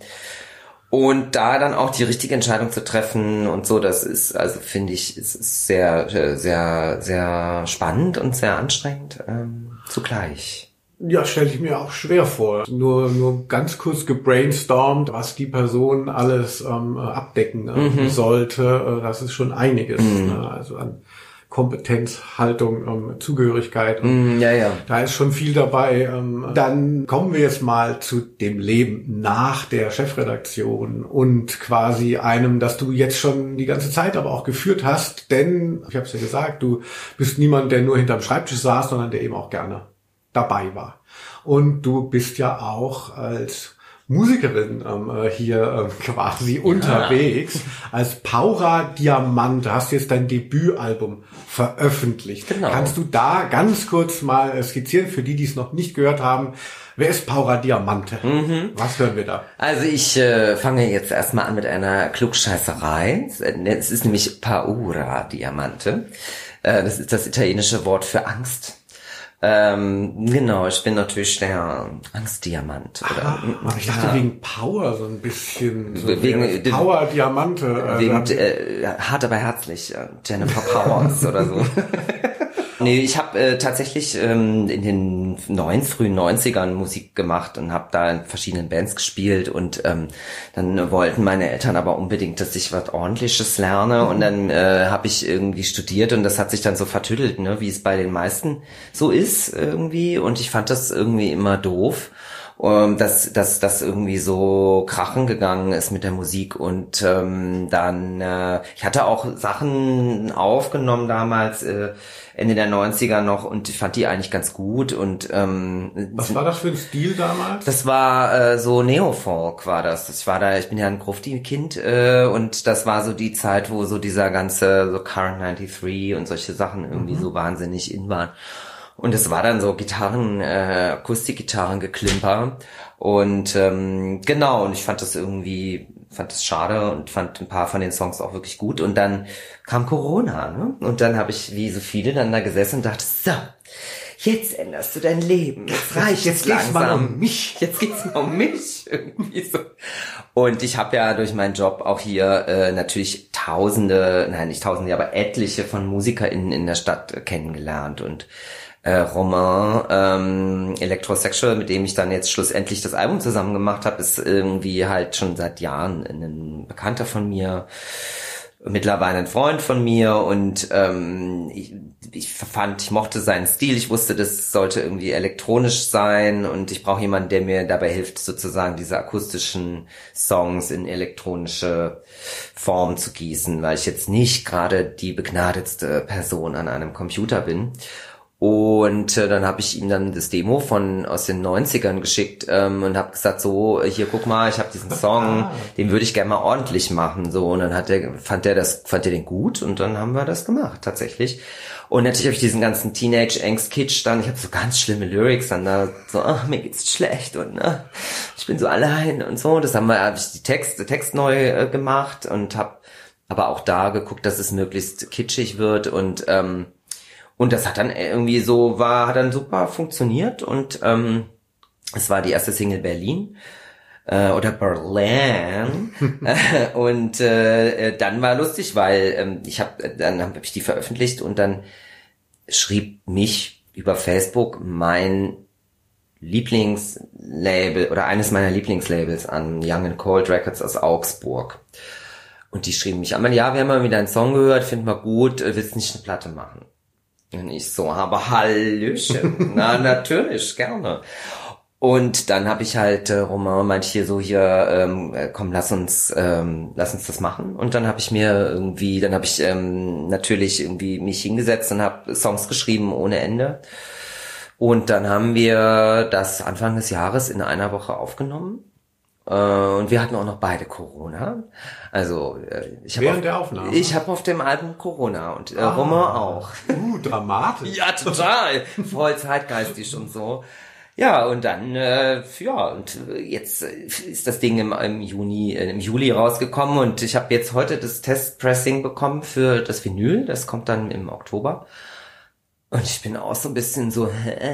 Und da dann auch die richtige Entscheidung zu treffen und so, das ist, also finde ich, es ist sehr, sehr, sehr spannend und sehr anstrengend ähm, zugleich. Ja, stelle ich mir auch schwer vor. Nur, nur ganz kurz gebrainstormt, was die Person alles ähm, abdecken äh, mhm. sollte. Das ist schon einiges. Mhm. Ne? Also an Kompetenz, Haltung, ähm, Zugehörigkeit. Mm, ja, ja. Da ist schon viel dabei. Ähm, dann kommen wir jetzt mal zu dem Leben nach der Chefredaktion und quasi einem, das du jetzt schon die ganze Zeit aber auch geführt hast. Denn, ich habe es ja gesagt, du bist niemand, der nur hinterm Schreibtisch saß, sondern der eben auch gerne dabei war. Und du bist ja auch als Musikerin ähm, hier äh, quasi ja. unterwegs. Als Paura Diamante hast du jetzt dein Debütalbum veröffentlicht. Genau. Kannst du da ganz kurz mal skizzieren, für die, die es noch nicht gehört haben, wer ist Paura Diamante? Mhm. Was hören wir da? Also ich äh, fange jetzt erstmal an mit einer Klugscheißerei. Es ist nämlich Paura Diamante. Äh, das ist das italienische Wort für Angst. Ähm, genau, ich bin natürlich der Angstdiamant. Oder, ah, ich dachte ja. wegen Power so ein bisschen. So wegen Power Diamante. Äh, wegen äh, hart aber herzlich, äh, Jennifer Powers oder so. Nee, ich habe äh, tatsächlich ähm, in den neuen, frühen neunzigern Musik gemacht und habe da in verschiedenen Bands gespielt und ähm, dann wollten meine Eltern aber unbedingt, dass ich was Ordentliches lerne und dann äh, habe ich irgendwie studiert und das hat sich dann so vertüdelt, ne, wie es bei den meisten so ist irgendwie und ich fand das irgendwie immer doof. Dass dass das irgendwie so krachen gegangen ist mit der Musik und ähm, dann äh, ich hatte auch Sachen aufgenommen damals äh, Ende der neunziger noch und ich fand die eigentlich ganz gut und ähm, was war das für ein Stil damals? Das war äh, so Neofolk war das. Ich war da, ich bin ja ein Grufti-Kind äh, und das war so die Zeit, wo so dieser ganze so Current neunundneunzig und solche Sachen irgendwie mhm. so wahnsinnig in waren. Und es war dann so Gitarren, äh, Akustikgitarren-Geklimper. Und ähm, genau, und ich fand das irgendwie, fand das schade und fand ein paar von den Songs auch wirklich gut. Und dann kam Corona, ne? Und dann habe ich, wie so viele, dann da gesessen und dachte, so, jetzt änderst du dein Leben. Jetzt reicht jetzt langsam. Mal um mich. Jetzt geht's mal um mich. Irgendwie so. Und ich habe ja durch meinen Job auch hier äh, natürlich Tausende, nein, nicht Tausende, aber etliche von MusikerInnen in der Stadt äh, kennengelernt. Und Äh, Romain ähm, Electrosexual, mit dem ich dann jetzt schlussendlich das Album zusammen gemacht habe, ist irgendwie halt schon seit Jahren ein Bekannter von mir, mittlerweile ein Freund von mir und ähm, ich, ich fand, ich mochte seinen Stil, ich wusste, das sollte irgendwie elektronisch sein und ich brauche jemanden, der mir dabei hilft, sozusagen diese akustischen Songs in elektronische Form zu gießen, weil ich jetzt nicht gerade die begnadetste Person an einem Computer bin. Und äh, dann habe ich ihm dann das Demo von aus den neunzigern geschickt ähm, und habe gesagt, so, hier guck mal, ich habe diesen Song, ah. den würde ich gerne mal ordentlich machen, so. Und dann hat der, fand der das, fand der den gut und dann haben wir das gemacht tatsächlich. Und natürlich habe ich diesen ganzen Teenage-Angst-Kitsch dann, ich habe so ganz schlimme Lyrics dann da, so, ach, mir geht's schlecht und ne, ich bin so allein und so. Das haben wir, habe ich die Text, Text neu äh, gemacht und habe aber auch da geguckt, dass es möglichst kitschig wird und ähm, Und das hat dann irgendwie so, war, hat dann super funktioniert und ähm, es war die erste Single Berlin äh, oder Berlin und äh, dann war lustig, weil ähm, ich habe, dann habe ich die veröffentlicht und dann schrieb mich über Facebook mein Lieblingslabel oder eines meiner Lieblingslabels an, Young and Cold Records aus Augsburg. Und die schrieben mich an, ja, wir haben mal wieder einen Song gehört, finden wir gut, willst nicht eine Platte machen? Und ich so, aber Hallöchen, na natürlich, gerne. Und dann habe ich halt, äh, Romain meinte hier so, hier, ähm, komm, lass uns, ähm, lass uns das machen. Und dann habe ich mir irgendwie, dann habe ich ähm, natürlich irgendwie mich hingesetzt und habe Songs geschrieben ohne Ende. Und dann haben wir das Anfang des Jahres in einer Woche aufgenommen. Äh, und wir hatten auch noch beide Corona. Also äh, ich habe Während auf, der Aufnahme? Ich habe auf dem Album Corona und äh, ah, Romain auch. Uh, dramatisch. Ja, total. Voll zeitgeistig und so. Ja, und dann, äh, ja, und jetzt ist das Ding im, im Juni, äh, im Juli rausgekommen und ich habe jetzt heute das Testpressing bekommen für das Vinyl. Das kommt dann im Oktober. Und ich bin auch so ein bisschen so, hä?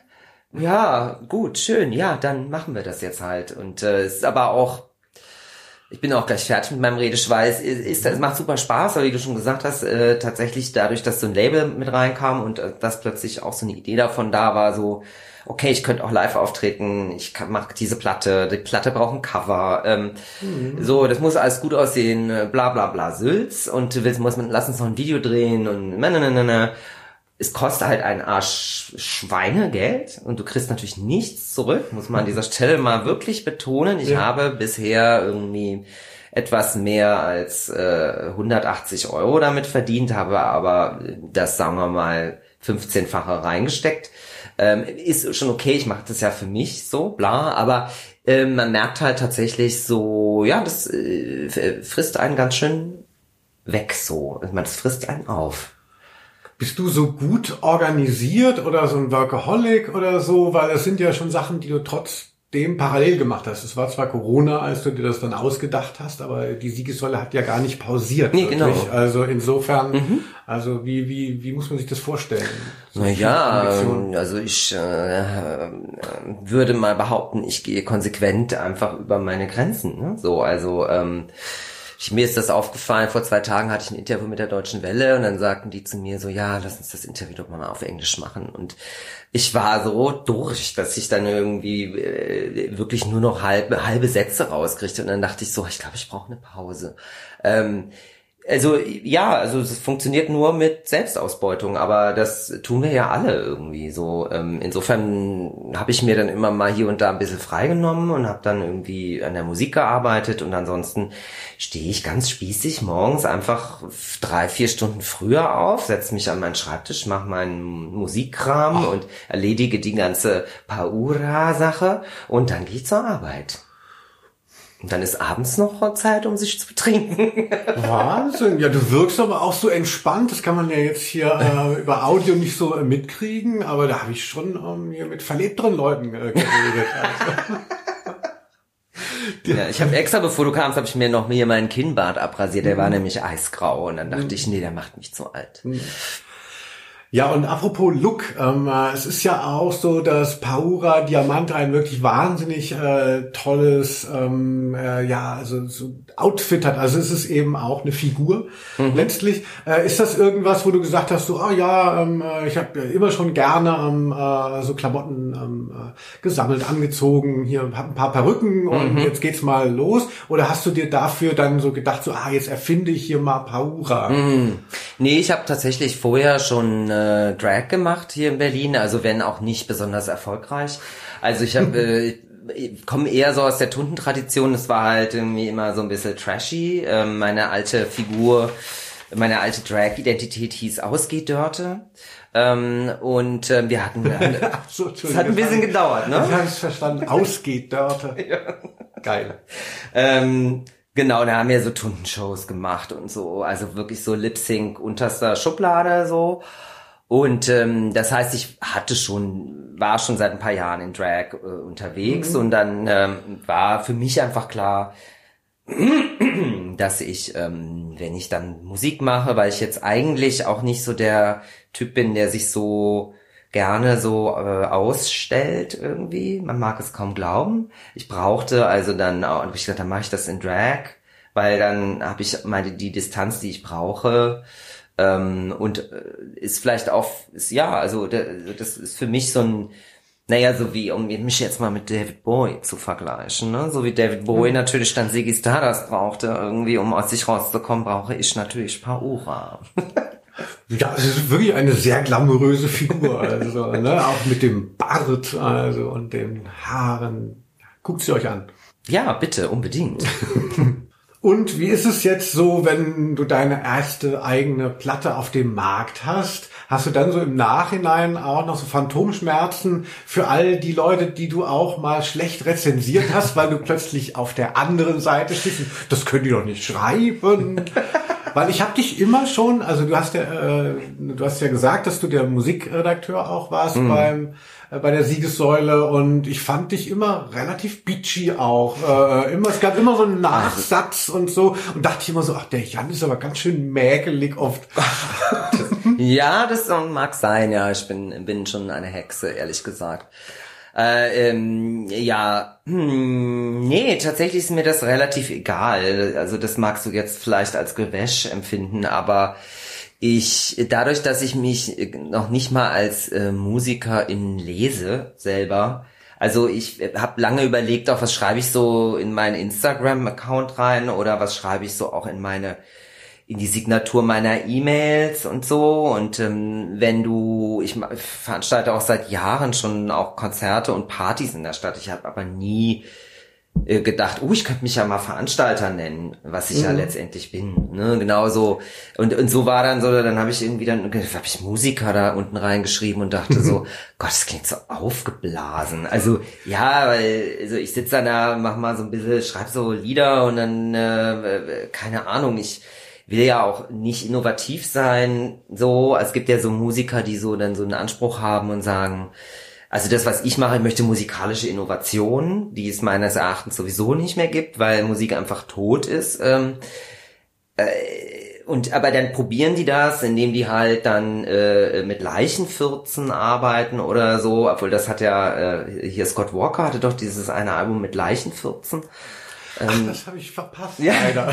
Ja, gut, schön, ja, dann machen wir das jetzt halt. Und äh, es ist aber auch, ich bin auch gleich fertig mit meinem Redeschweiß. Es, ist, es macht super Spaß, aber wie du schon gesagt hast, äh, tatsächlich dadurch, dass so ein Label mit reinkam und äh, dass plötzlich auch so eine Idee davon da war, so, okay, ich könnte auch live auftreten, ich kann, mach diese Platte, die Platte braucht ein Cover, ähm, mhm. so, das muss alles gut aussehen, bla bla bla Sülz und du willst, muss man, lass uns noch ein Video drehen und na na na na. Es kostet halt ein Arsch Schweinegeld und du kriegst natürlich nichts zurück, muss man an dieser Stelle mal wirklich betonen. Ich ja. habe bisher irgendwie etwas mehr als äh, hundertachtzig Euro damit verdient, habe aber das, sagen wir mal, fünfzehnfache reingesteckt. Ähm, ist schon okay, ich mache das ja für mich so, bla, aber äh, man merkt halt tatsächlich so, ja, das äh, frisst einen ganz schön weg so. Ich meine, das frisst einen auf. Bist du so gut organisiert oder so ein Workaholic oder so? Weil es sind ja schon Sachen, die du trotzdem parallel gemacht hast. Es war zwar Corona, als du dir das dann ausgedacht hast, aber die Siegessäule hat ja gar nicht pausiert. Nee, wirklich. Genau. Also insofern, mhm. also wie wie wie muss man sich das vorstellen? So naja, also ich äh, würde mal behaupten, ich gehe konsequent einfach über meine Grenzen. Ne? So, also ähm, Ich, mir ist das aufgefallen, vor zwei Tagen hatte ich ein Interview mit der Deutschen Welle und dann sagten die zu mir so, ja, lass uns das Interview doch mal auf Englisch machen. Und ich war so durch, dass ich dann irgendwie äh, wirklich nur noch halbe, halbe Sätze rauskriegte und dann dachte ich so, ich glaube, ich brauche eine Pause. Ähm, Also ja, also es funktioniert nur mit Selbstausbeutung, aber das tun wir ja alle irgendwie so. Ähm, insofern habe ich mir dann immer mal hier und da ein bisschen freigenommen und habe dann irgendwie an der Musik gearbeitet und ansonsten stehe ich ganz spießig morgens einfach drei, vier Stunden früher auf, setze mich an meinen Schreibtisch, mache meinen Musikkram oh. und erledige die ganze Paura-Sache und dann gehe ich zur Arbeit. Und dann ist abends noch Zeit, um sich zu betrinken. Wahnsinn. Ja, du wirkst aber auch so entspannt. Das kann man ja jetzt hier äh, über Audio nicht so äh, mitkriegen. Aber da habe ich schon ähm, hier mit verlebteren Leuten äh, geredet. Also. Ja, ich habe extra, bevor du kamst, habe ich mir noch hier meinen Kinnbart abrasiert. Der mhm. war nämlich eisgrau. Und dann dachte mhm. ich, nee, der macht mich zu alt. Mhm. Ja, und apropos Look, ähm, es ist ja auch so, dass Paura Diamante ein wirklich wahnsinnig äh, tolles ähm, äh, ja, also so Outfit hat. Also es ist eben auch eine Figur. Mhm. Letztlich äh, ist das irgendwas, wo du gesagt hast, so, ah ja, ähm, ich habe ja immer schon gerne ähm, äh, so Klamotten ähm, äh, gesammelt, angezogen, hier hab ein paar Perücken mhm. und jetzt geht's mal los. Oder hast du dir dafür dann so gedacht, so, ah, jetzt erfinde ich hier mal Paura? Mhm. Nee, ich habe tatsächlich vorher schon äh, Drag gemacht hier in Berlin, also wenn auch nicht besonders erfolgreich. Also ich habe äh, ich komme eher so aus der Tuntentradition, es war halt irgendwie immer so ein bisschen trashy. Ähm, meine alte Figur, meine alte Drag-Identität hieß Ausgehdörte. Ähm, und äh, wir hatten, äh, so, das hat ein bisschen gedauert, ne? Ich habe es verstanden, Ausgehdörte. Ja. Geil. Ähm, Genau, da haben wir so Tuntenshows gemacht und so, also wirklich so Lip-Sync unterster Schublade so. Und ähm, das heißt, ich hatte schon, war schon seit ein paar Jahren in Drag äh, unterwegs mhm. und dann ähm, war für mich einfach klar, dass ich, ähm, wenn ich dann Musik mache, weil ich jetzt eigentlich auch nicht so der Typ bin, der sich so gerne so äh, ausstellt irgendwie. Man mag es kaum glauben. Ich brauchte also dann, und hab ich gedacht, dann mache ich das in Drag, weil dann habe ich meine die Distanz, die ich brauche. Ähm, und äh, ist vielleicht auch, ist, ja, also das ist für mich so ein, naja, so wie, um mich jetzt mal mit David Bowie zu vergleichen, ne? So wie David Bowie mhm. natürlich dann Ziggy Stardust brauchte, irgendwie, um aus sich rauszukommen, brauche ich natürlich Paura. Ja, es ist wirklich eine sehr glamouröse Figur, also, ne, auch mit dem Bart, also, und den Haaren. Guckt sie euch an. Ja, bitte, unbedingt. Und wie ist es jetzt so, wenn du deine erste eigene Platte auf dem Markt hast? Hast du dann so im Nachhinein auch noch so Phantomschmerzen für all die Leute, die du auch mal schlecht rezensiert hast, weil du plötzlich auf der anderen Seite stehst? Das können die doch nicht schreiben. Weil ich habe dich immer schon, also du hast ja, äh, du hast ja gesagt, dass du der Musikredakteur auch warst mhm. beim äh, bei der Siegessäule, und ich fand dich immer relativ bitchy auch. Äh, immer, es gab immer so einen Nachsatz und so, und dachte ich immer so, ach, der Jan ist aber ganz schön mäkelig oft. Ja, das mag sein, ja, ich bin bin schon eine Hexe, ehrlich gesagt. Äh, ähm, ja, hm, nee, tatsächlich ist mir das relativ egal. Also das magst du jetzt vielleicht als Gewäsch empfinden, aber ich, dadurch, dass ich mich noch nicht mal als äh, Musikerin lese selber, also ich habe lange überlegt, auch was schreibe ich so in meinen Instagram-Account rein oder was schreibe ich so auch in meine in die Signatur meiner E-Mails und so. Und ähm, wenn du, ich veranstalte auch seit Jahren schon auch Konzerte und Partys in der Stadt. Ich habe aber nie äh, gedacht, oh, ich könnte mich ja mal Veranstalter nennen, was ich mhm. ja letztendlich bin. Ne? Genau so. Und, und so war dann so, dann habe ich irgendwie dann, habe ich Musiker da unten reingeschrieben und dachte so, Gott, das klingt so aufgeblasen. Also ja, weil also ich sitze dann da, mach mal so ein bisschen, schreib so Lieder und dann, äh, keine Ahnung, ich will ja auch nicht innovativ sein, so. Es gibt ja so Musiker, die so dann so einen Anspruch haben und sagen, also das, was ich mache, ich möchte musikalische Innovation, die es meines Erachtens sowieso nicht mehr gibt, weil Musik einfach tot ist. Ähm, äh, und aber dann probieren die das, indem die halt dann äh, mit Leichenfürzen arbeiten oder so. Obwohl das hat ja äh, hier Scott Walker hatte doch dieses eine Album mit Leichenfürzen. Ähm, Ach, das habe ich verpasst, ja. Leider.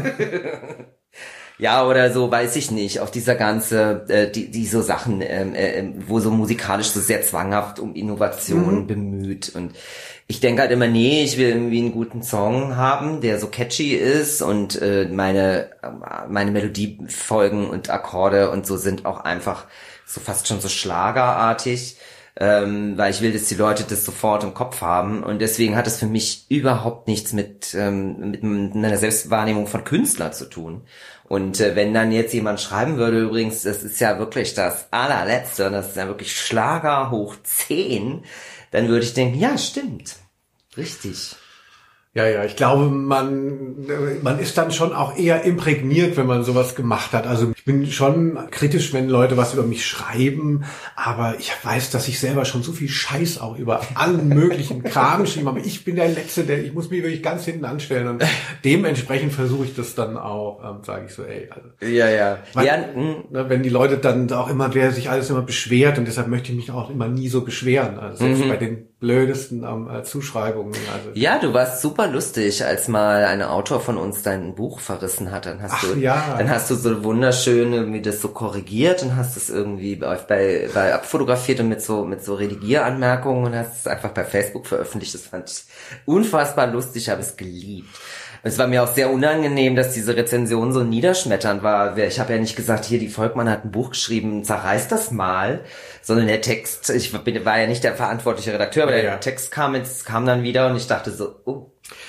Ja, oder so, weiß ich nicht, auch dieser ganze, äh, die, die so Sachen, ähm, äh, wo so musikalisch so sehr zwanghaft um Innovation mhm. bemüht. Und ich denke halt immer, nee, ich will irgendwie einen guten Song haben, der so catchy ist, und äh, meine meine Melodiefolgen und Akkorde und so sind auch einfach so fast schon so schlagerartig. Ähm, weil ich will, dass die Leute das sofort im Kopf haben, und deswegen hat es für mich überhaupt nichts mit ähm, mit einer Selbstwahrnehmung von Künstler zu tun. Und äh, wenn dann jetzt jemand schreiben würde, übrigens, das ist ja wirklich das allerletzte, das ist ja wirklich Schlager hoch zehn, dann würde ich denken, ja, stimmt, richtig. Ja, ja, ich glaube, man man ist dann schon auch eher imprägniert, wenn man sowas gemacht hat. Also ich bin schon kritisch, wenn Leute was über mich schreiben, aber ich weiß, dass ich selber schon so viel Scheiß auch über allen möglichen Kram geschrieben habe. Ich bin der Letzte, der ich muss mich wirklich ganz hinten anstellen, und dementsprechend versuche ich das dann auch, ähm, sage ich so, ey. Also, ja, ja. Weil, ja ne, wenn die Leute dann auch immer, wer sich alles immer beschwert, und deshalb möchte ich mich auch immer nie so beschweren, also selbst mhm. bei den blödesten ähm, Zuschreibungen. Also, ja, du warst super lustig, als mal ein Autor von uns dein Buch verrissen hat. Dann hast Ach, du, ja. dann hast du so wunderschön irgendwie das so korrigiert und hast es irgendwie bei, bei, bei abfotografiert und mit so, mit so Redigieranmerkungen, und hast es einfach bei Facebook veröffentlicht. Das fand ich unfassbar lustig, ich habe es geliebt. Es war mir auch sehr unangenehm, dass diese Rezension so niederschmetternd war. Ich habe ja nicht gesagt, hier, die Volkmann hat ein Buch geschrieben, zerreiß das mal, sondern der Text, ich bin, war ja nicht der verantwortliche Redakteur, aber ja, der ja. Text kam jetzt, kam dann wieder, und ich dachte so, oh,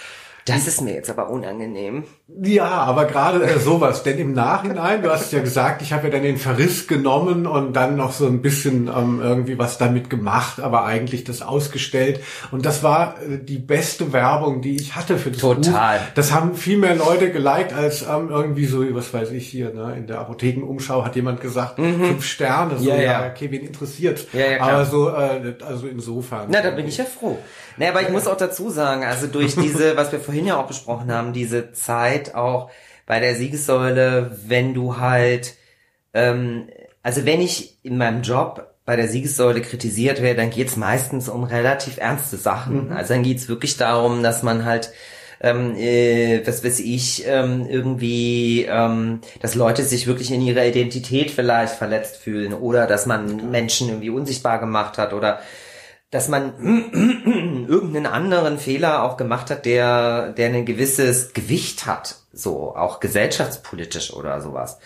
das ist mir jetzt aber unangenehm. Ja, aber gerade äh, sowas, denn im Nachhinein, du hast ja gesagt, ich habe ja dann den Verriss genommen und dann noch so ein bisschen ähm, irgendwie was damit gemacht, aber eigentlich das ausgestellt, und das war äh, die beste Werbung, die ich hatte für das Total. Buch. Das haben viel mehr Leute geliked als ähm, irgendwie so, was weiß ich hier, ne, in der Apothekenumschau hat jemand gesagt, mhm. fünf Sterne, so, ja, ja. ja, okay, wen interessiert? Ja, ja, klar. Aber so, äh, also insofern. Na, da bin ich ja froh. Naja, aber ich muss auch dazu sagen, also durch diese, was wir vorhin ja auch besprochen haben, diese Zeit auch bei der Siegessäule, wenn du halt, ähm, also wenn ich in meinem Job bei der Siegessäule kritisiert werde, dann geht's meistens um relativ ernste Sachen. Mhm. Also dann geht's wirklich darum, dass man halt ähm, äh, was weiß ich, ähm, irgendwie, ähm, dass Leute sich wirklich in ihrer Identität vielleicht verletzt fühlen, oder dass man Menschen irgendwie unsichtbar gemacht hat, oder dass man irgendeinen anderen Fehler auch gemacht hat, der der ein gewisses Gewicht hat, so auch gesellschaftspolitisch oder sowas.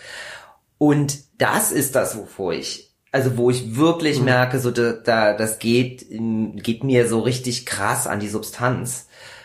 Und das ist das, wovor ich, also wo ich wirklich mhm. merke, so da, da das geht geht mir so richtig krass an die Substanz.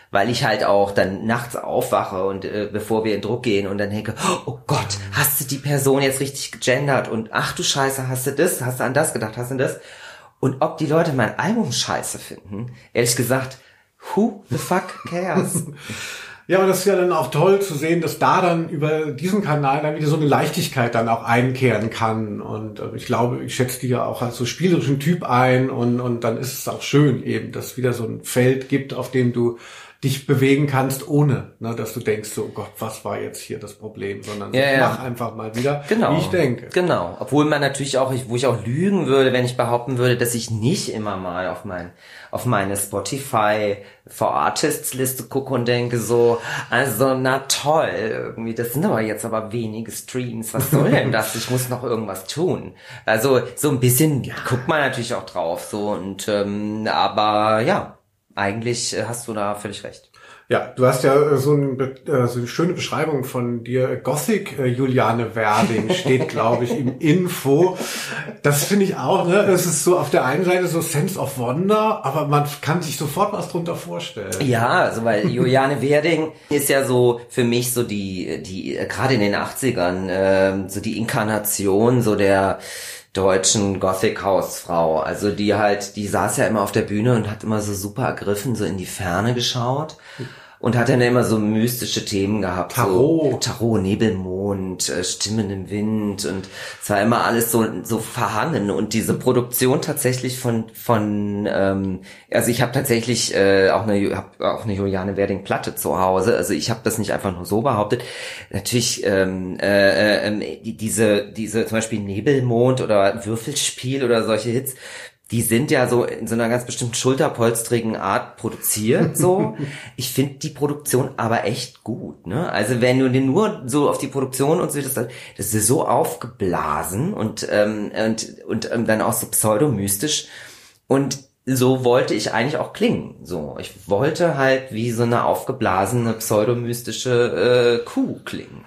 weil ich halt auch dann nachts aufwache und äh, bevor wir in Druck gehen und dann denke, oh Gott, hast du die Person jetzt richtig gegendert und ach du Scheiße, hast du das, hast du an das gedacht, hast du das? Und ob die Leute mein Album scheiße finden, ehrlich gesagt, who the fuck cares? Ja, aber das ist ja dann auch toll zu sehen, dass da dann über diesen Kanal dann wieder so eine Leichtigkeit dann auch einkehren kann. Und äh, ich glaube, ich schätze die ja auch als so spielerischen Typ ein und, und dann ist es auch schön eben, dass es wieder so ein Feld gibt, auf dem du dich bewegen kannst, ohne, ne, dass du denkst, so, oh Gott, was war jetzt hier das Problem, sondern ja, so, ja. mach einfach mal wieder, genau. wie ich denke. Genau, obwohl man natürlich auch, wo ich auch lügen würde, wenn ich behaupten würde, dass ich nicht immer mal auf mein auf meine Spotify for Artists Liste gucke und denke so, also na toll, irgendwie, das sind aber jetzt aber wenige Streams, was soll denn das? Ich muss noch irgendwas tun. Also so ein bisschen ja. guckt man natürlich auch drauf, so und ähm, aber ja. Eigentlich hast du da völlig recht. Ja, du hast ja so eine, so eine schöne Beschreibung von dir. Gothic Juliane Werding steht, glaube ich, im Info. Das finde ich auch, ne? Es ist so auf der einen Seite so Sense of Wonder, aber man kann sich sofort was drunter vorstellen. Ja, also weil Juliane Werding ist ja so für mich so die, die gerade in den achtzigern, äh, so die Inkarnation so der deutschen Gothic-Hausfrau. Also die halt, die saß ja immer auf der Bühne und hat immer so super ergriffen, so in die Ferne geschaut und hat dann immer so mystische Themen gehabt. Tarot. So Tarot, Nebelmond, äh, Stimmen im Wind und es war immer alles so so verhangen und diese Produktion tatsächlich von, von ähm, also ich habe tatsächlich äh, auch eine hab auch eine Juliane Werding Platte zu Hause, also ich habe das nicht einfach nur so behauptet. Natürlich ähm, äh, äh, die, diese, diese zum Beispiel Nebelmond oder Würfelspiel oder solche Hits, die sind ja so in so einer ganz bestimmten schulterpolstrigen Art produziert, so. Ich finde die Produktion aber echt gut, ne? Also wenn du den nur so auf die Produktion und so, das, das ist so aufgeblasen und, ähm, und, und ähm, dann auch so pseudomystisch. Und so wollte ich eigentlich auch klingen, so. Ich wollte halt wie so eine aufgeblasene, pseudomystische, äh, Kuh klingen.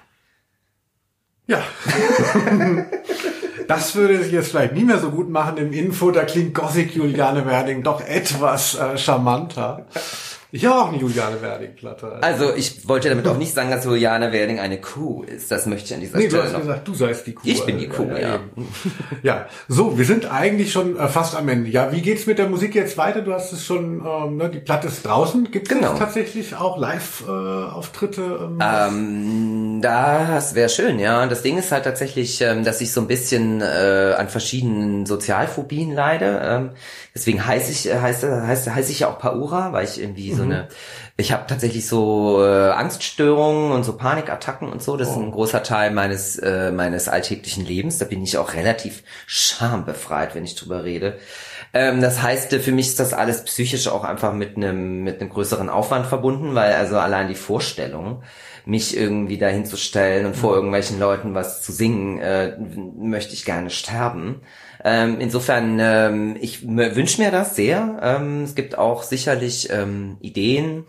Ja. Das würde sich jetzt vielleicht nie mehr so gut machen im Info, da klingt Gothic Juliane Werding doch etwas äh, charmanter. Ich habe auch eine Juliane Werding-Platte. Also. also ich wollte damit auch nicht sagen, dass Juliane Werding eine Kuh ist. Das möchte ich an dieser nee, Stelle du hast noch. gesagt, du seist die Kuh. Ich bin die Kuh, ja. Ja, ja, so, wir sind eigentlich schon äh, fast am Ende. Ja, wie geht's mit der Musik jetzt weiter? Du hast es schon, ähm, ne, die Platte ist draußen. Gibt es genau. tatsächlich auch Live-Auftritte? Äh, ähm, das wäre schön, ja. Das Ding ist halt tatsächlich, ähm, dass ich so ein bisschen äh, an verschiedenen Sozialphobien leide. Ähm, deswegen heiße ich, heißt, heißt, heiße ich ja auch Paura, weil ich irgendwie so eine, ich habe tatsächlich so äh, Angststörungen und so Panikattacken und so. Das oh. ist ein großer Teil meines äh, meines alltäglichen Lebens. Da bin ich auch relativ schambefreit, wenn ich drüber rede. Ähm, das heißt, für mich ist das alles psychisch auch einfach mit einem mit einem größeren Aufwand verbunden, weil also allein die Vorstellung, mich irgendwie dahin zu stellen und vor irgendwelchen Leuten was zu singen, äh, möchte ich gerne sterben. Ähm, insofern, ähm, ich wünsche mir das sehr. Ähm, es gibt auch sicherlich ähm, Ideen.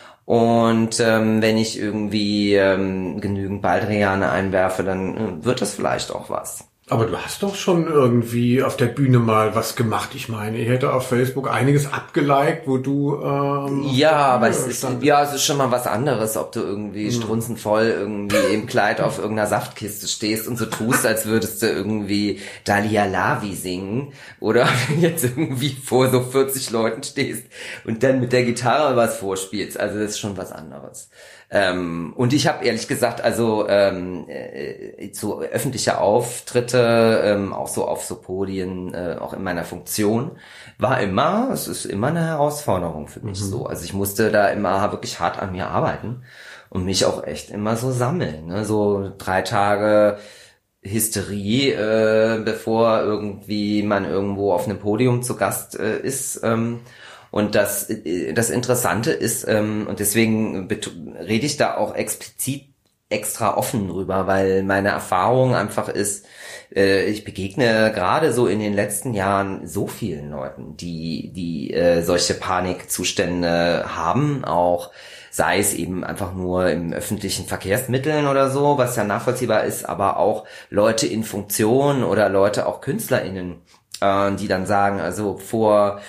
Und ähm, wenn ich irgendwie ähm, genügend Baldriane einwerfe, dann äh, wird das vielleicht auch was. Aber du hast doch schon irgendwie auf der Bühne mal was gemacht. Ich meine, ich hätte auf Facebook einiges abgeliked, wo du ähm, ja, aber es ist ja, es ist schon mal was anderes, ob du irgendwie hm. strunzenvoll irgendwie im Kleid auf irgendeiner Saftkiste stehst und so tust, als würdest du irgendwie Dalia Lavi singen oder jetzt irgendwie vor so vierzig Leuten stehst und dann mit der Gitarre was vorspielst. Also das ist schon was anderes. Ähm, und ich habe ehrlich gesagt, also ähm, äh, so öffentliche Auftritte, ähm, auch so auf so Podien, äh, auch in meiner Funktion, war immer, es ist immer eine Herausforderung für mich mhm. so. Also ich musste da immer wirklich hart an mir arbeiten und mich auch echt immer so sammeln, ne? So drei Tage Hysterie, äh, bevor irgendwie man irgendwo auf einem Podium zu Gast äh, ist. Ähm, Und das, das Interessante ist, ähm, und deswegen rede ich da auch explizit extra offen drüber, weil meine Erfahrung einfach ist, äh, ich begegne gerade so in den letzten Jahren so vielen Leuten, die, die äh, solche Panikzustände haben, auch sei es eben einfach nur im öffentlichen Verkehrsmitteln oder so, was ja nachvollziehbar ist, aber auch Leute in Funktion oder Leute, auch KünstlerInnen, äh, die dann sagen, also vor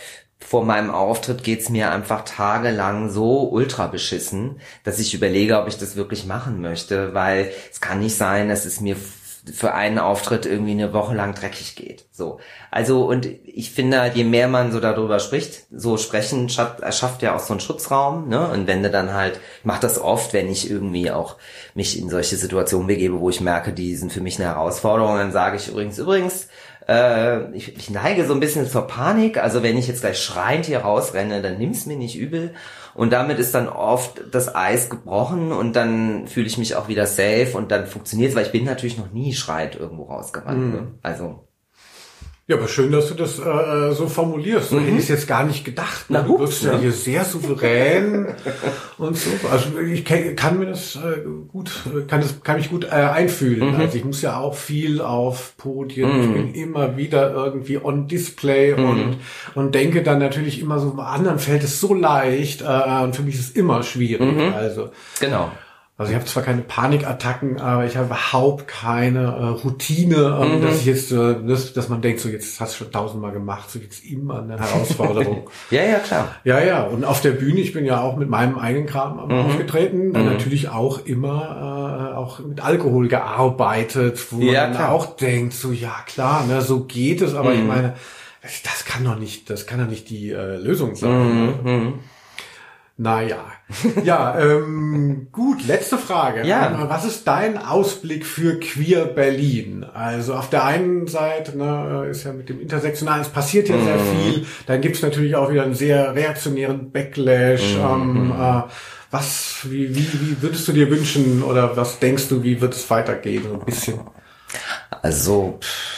vor meinem Auftritt geht's mir einfach tagelang so ultra beschissen, dass ich überlege, ob ich das wirklich machen möchte, weil es kann nicht sein, dass es mir für einen Auftritt irgendwie eine Woche lang dreckig geht. So. Also, und ich finde halt, je mehr man so darüber spricht, so sprechen schafft, erschafft ja auch so einen Schutzraum, ne? Und wenn du dann halt, ich mache das oft, wenn ich irgendwie auch mich in solche Situationen begebe, wo ich merke, die sind für mich eine Herausforderung, dann sage ich übrigens, übrigens, äh, ich, ich neige so ein bisschen zur Panik, also wenn ich jetzt gleich schreiend hier rausrenne, dann nimm's mir nicht übel. Und damit ist dann oft das Eis gebrochen und dann fühle ich mich auch wieder safe und dann funktioniert's, weil ich bin natürlich noch nie schreiend irgendwo rausgerannt. Mhm. Ne? Also ja, aber schön, dass du das äh, so formulierst. So mhm. hätte ich es jetzt gar nicht gedacht. Ne? Na, du wirkst ja ja hier sehr souverän und so. Also ich kann, kann mir das äh, gut, kann das kann mich gut äh, einfühlen. Mhm. Also ich muss ja auch viel auf Podien. Mhm. Ich bin immer wieder irgendwie on Display mhm. und und denke dann natürlich immer so, anderen fällt es so leicht äh, und für mich ist es immer schwierig. Mhm. Also genau. Also ich habe zwar keine Panikattacken, aber ich habe überhaupt keine äh, Routine, ähm, mhm. dass ich jetzt, äh, das, dass man denkt, so jetzt hast du schon tausendmal gemacht, so jetzt immer eine Herausforderung. ja, ja, klar. Ja, ja. Und auf der Bühne, ich bin ja auch mit meinem eigenen Kram mhm. aufgetreten, dann mhm. natürlich auch immer äh, auch mit Alkohol gearbeitet, wo ja, man klar. auch denkt, so ja klar, ne, so geht es, aber mhm. ich meine, das kann doch nicht, das kann doch nicht die äh, Lösung sein. Mhm. Ne? Naja, ja, ähm, gut, letzte Frage. Ja. Was ist dein Ausblick für Queer Berlin? Also auf der einen Seite ne, ist ja mit dem Intersektionalen, es passiert ja mm. sehr viel, dann gibt's natürlich auch wieder einen sehr reaktionären Backlash. Mm. Ähm, äh, was, wie, wie, wie würdest du dir wünschen oder was denkst du, wie wird es weitergehen? So ein bisschen. Also...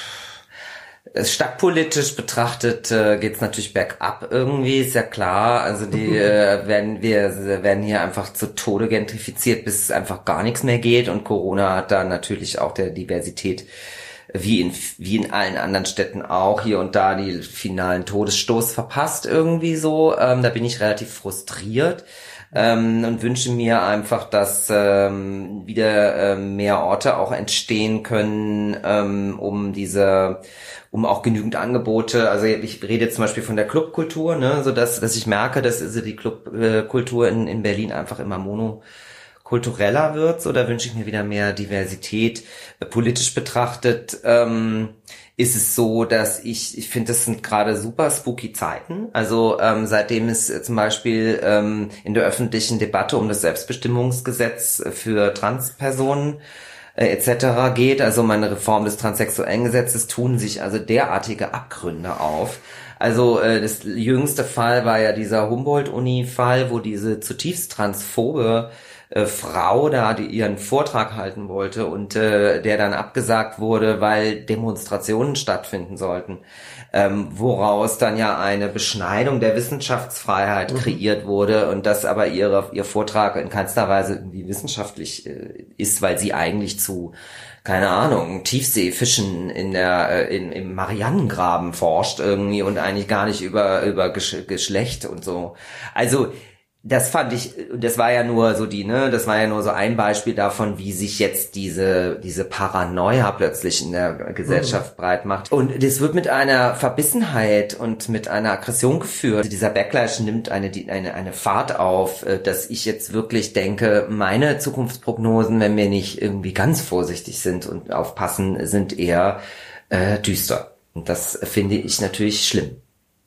Stadtpolitisch betrachtet äh, geht's natürlich bergab irgendwie, ist ja klar. Also die äh, werden wir werden hier einfach zu Tode gentrifiziert, bis es einfach gar nichts mehr geht. Und Corona hat da natürlich auch der Diversität wie in wie in allen anderen Städten auch hier und da die finalen Todesstoß verpasst irgendwie so. Ähm, da bin ich relativ frustriert. Ähm, und wünsche mir einfach, dass ähm, wieder ähm, mehr Orte auch entstehen können, ähm, um diese, um auch genügend Angebote, also ich rede jetzt zum Beispiel von der Clubkultur, ne, so dass, dass ich merke, dass also die Clubkultur in, in Berlin einfach immer monokultureller wird, so da wünsche ich mir wieder mehr Diversität. Politisch betrachtet ähm, ist es so, dass ich, ich finde, das sind gerade super spooky Zeiten. Also ähm, seitdem es äh, zum Beispiel ähm, in der öffentlichen Debatte um das Selbstbestimmungsgesetz für Transpersonen äh, et cetera geht, also um eine Reform des transsexuellen Gesetzes, tun sich also derartige Abgründe auf. Also äh, das jüngste Fall war ja dieser Humboldt-Uni-Fall, wo diese zutiefst transphobe Äh, Frau da, die ihren Vortrag halten wollte und äh, der dann abgesagt wurde, weil Demonstrationen stattfinden sollten, ähm, woraus dann ja eine Beschneidung der Wissenschaftsfreiheit mhm. kreiert wurde und das aber ihre, ihr Vortrag in keinster Weise irgendwie wissenschaftlich äh, ist, weil sie eigentlich zu keine Ahnung, Tiefseefischen in der äh, in, im Marianengraben forscht irgendwie und eigentlich gar nicht über über Gesch- Geschlecht und so. Also das fand ich, das war ja nur so die, ne, das war ja nur so ein Beispiel davon, wie sich jetzt diese, diese Paranoia plötzlich in der Gesellschaft mhm. breit macht. Und das wird mit einer Verbissenheit und mit einer Aggression geführt. Also dieser Backlash nimmt eine, eine, eine Fahrt auf, dass ich jetzt wirklich denke, meine Zukunftsprognosen, wenn wir nicht irgendwie ganz vorsichtig sind und aufpassen, sind eher äh, düster. Und das finde ich natürlich schlimm.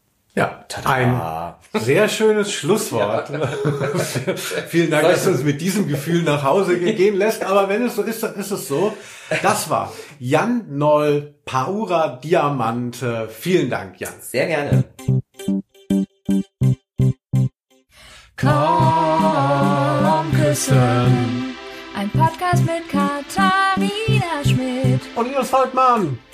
Ja, ein sehr schönes Schlusswort. Ja. Vielen Dank, dass du uns mit diesem Gefühl nach Hause gehen lässt. Aber wenn es so ist, dann ist es so. Das war Jan Noll, Paura Diamante. Vielen Dank, Jan. Sehr gerne. Komm küssen. Ein Podcast mit Katharina Schmidt und Linus Volkmann.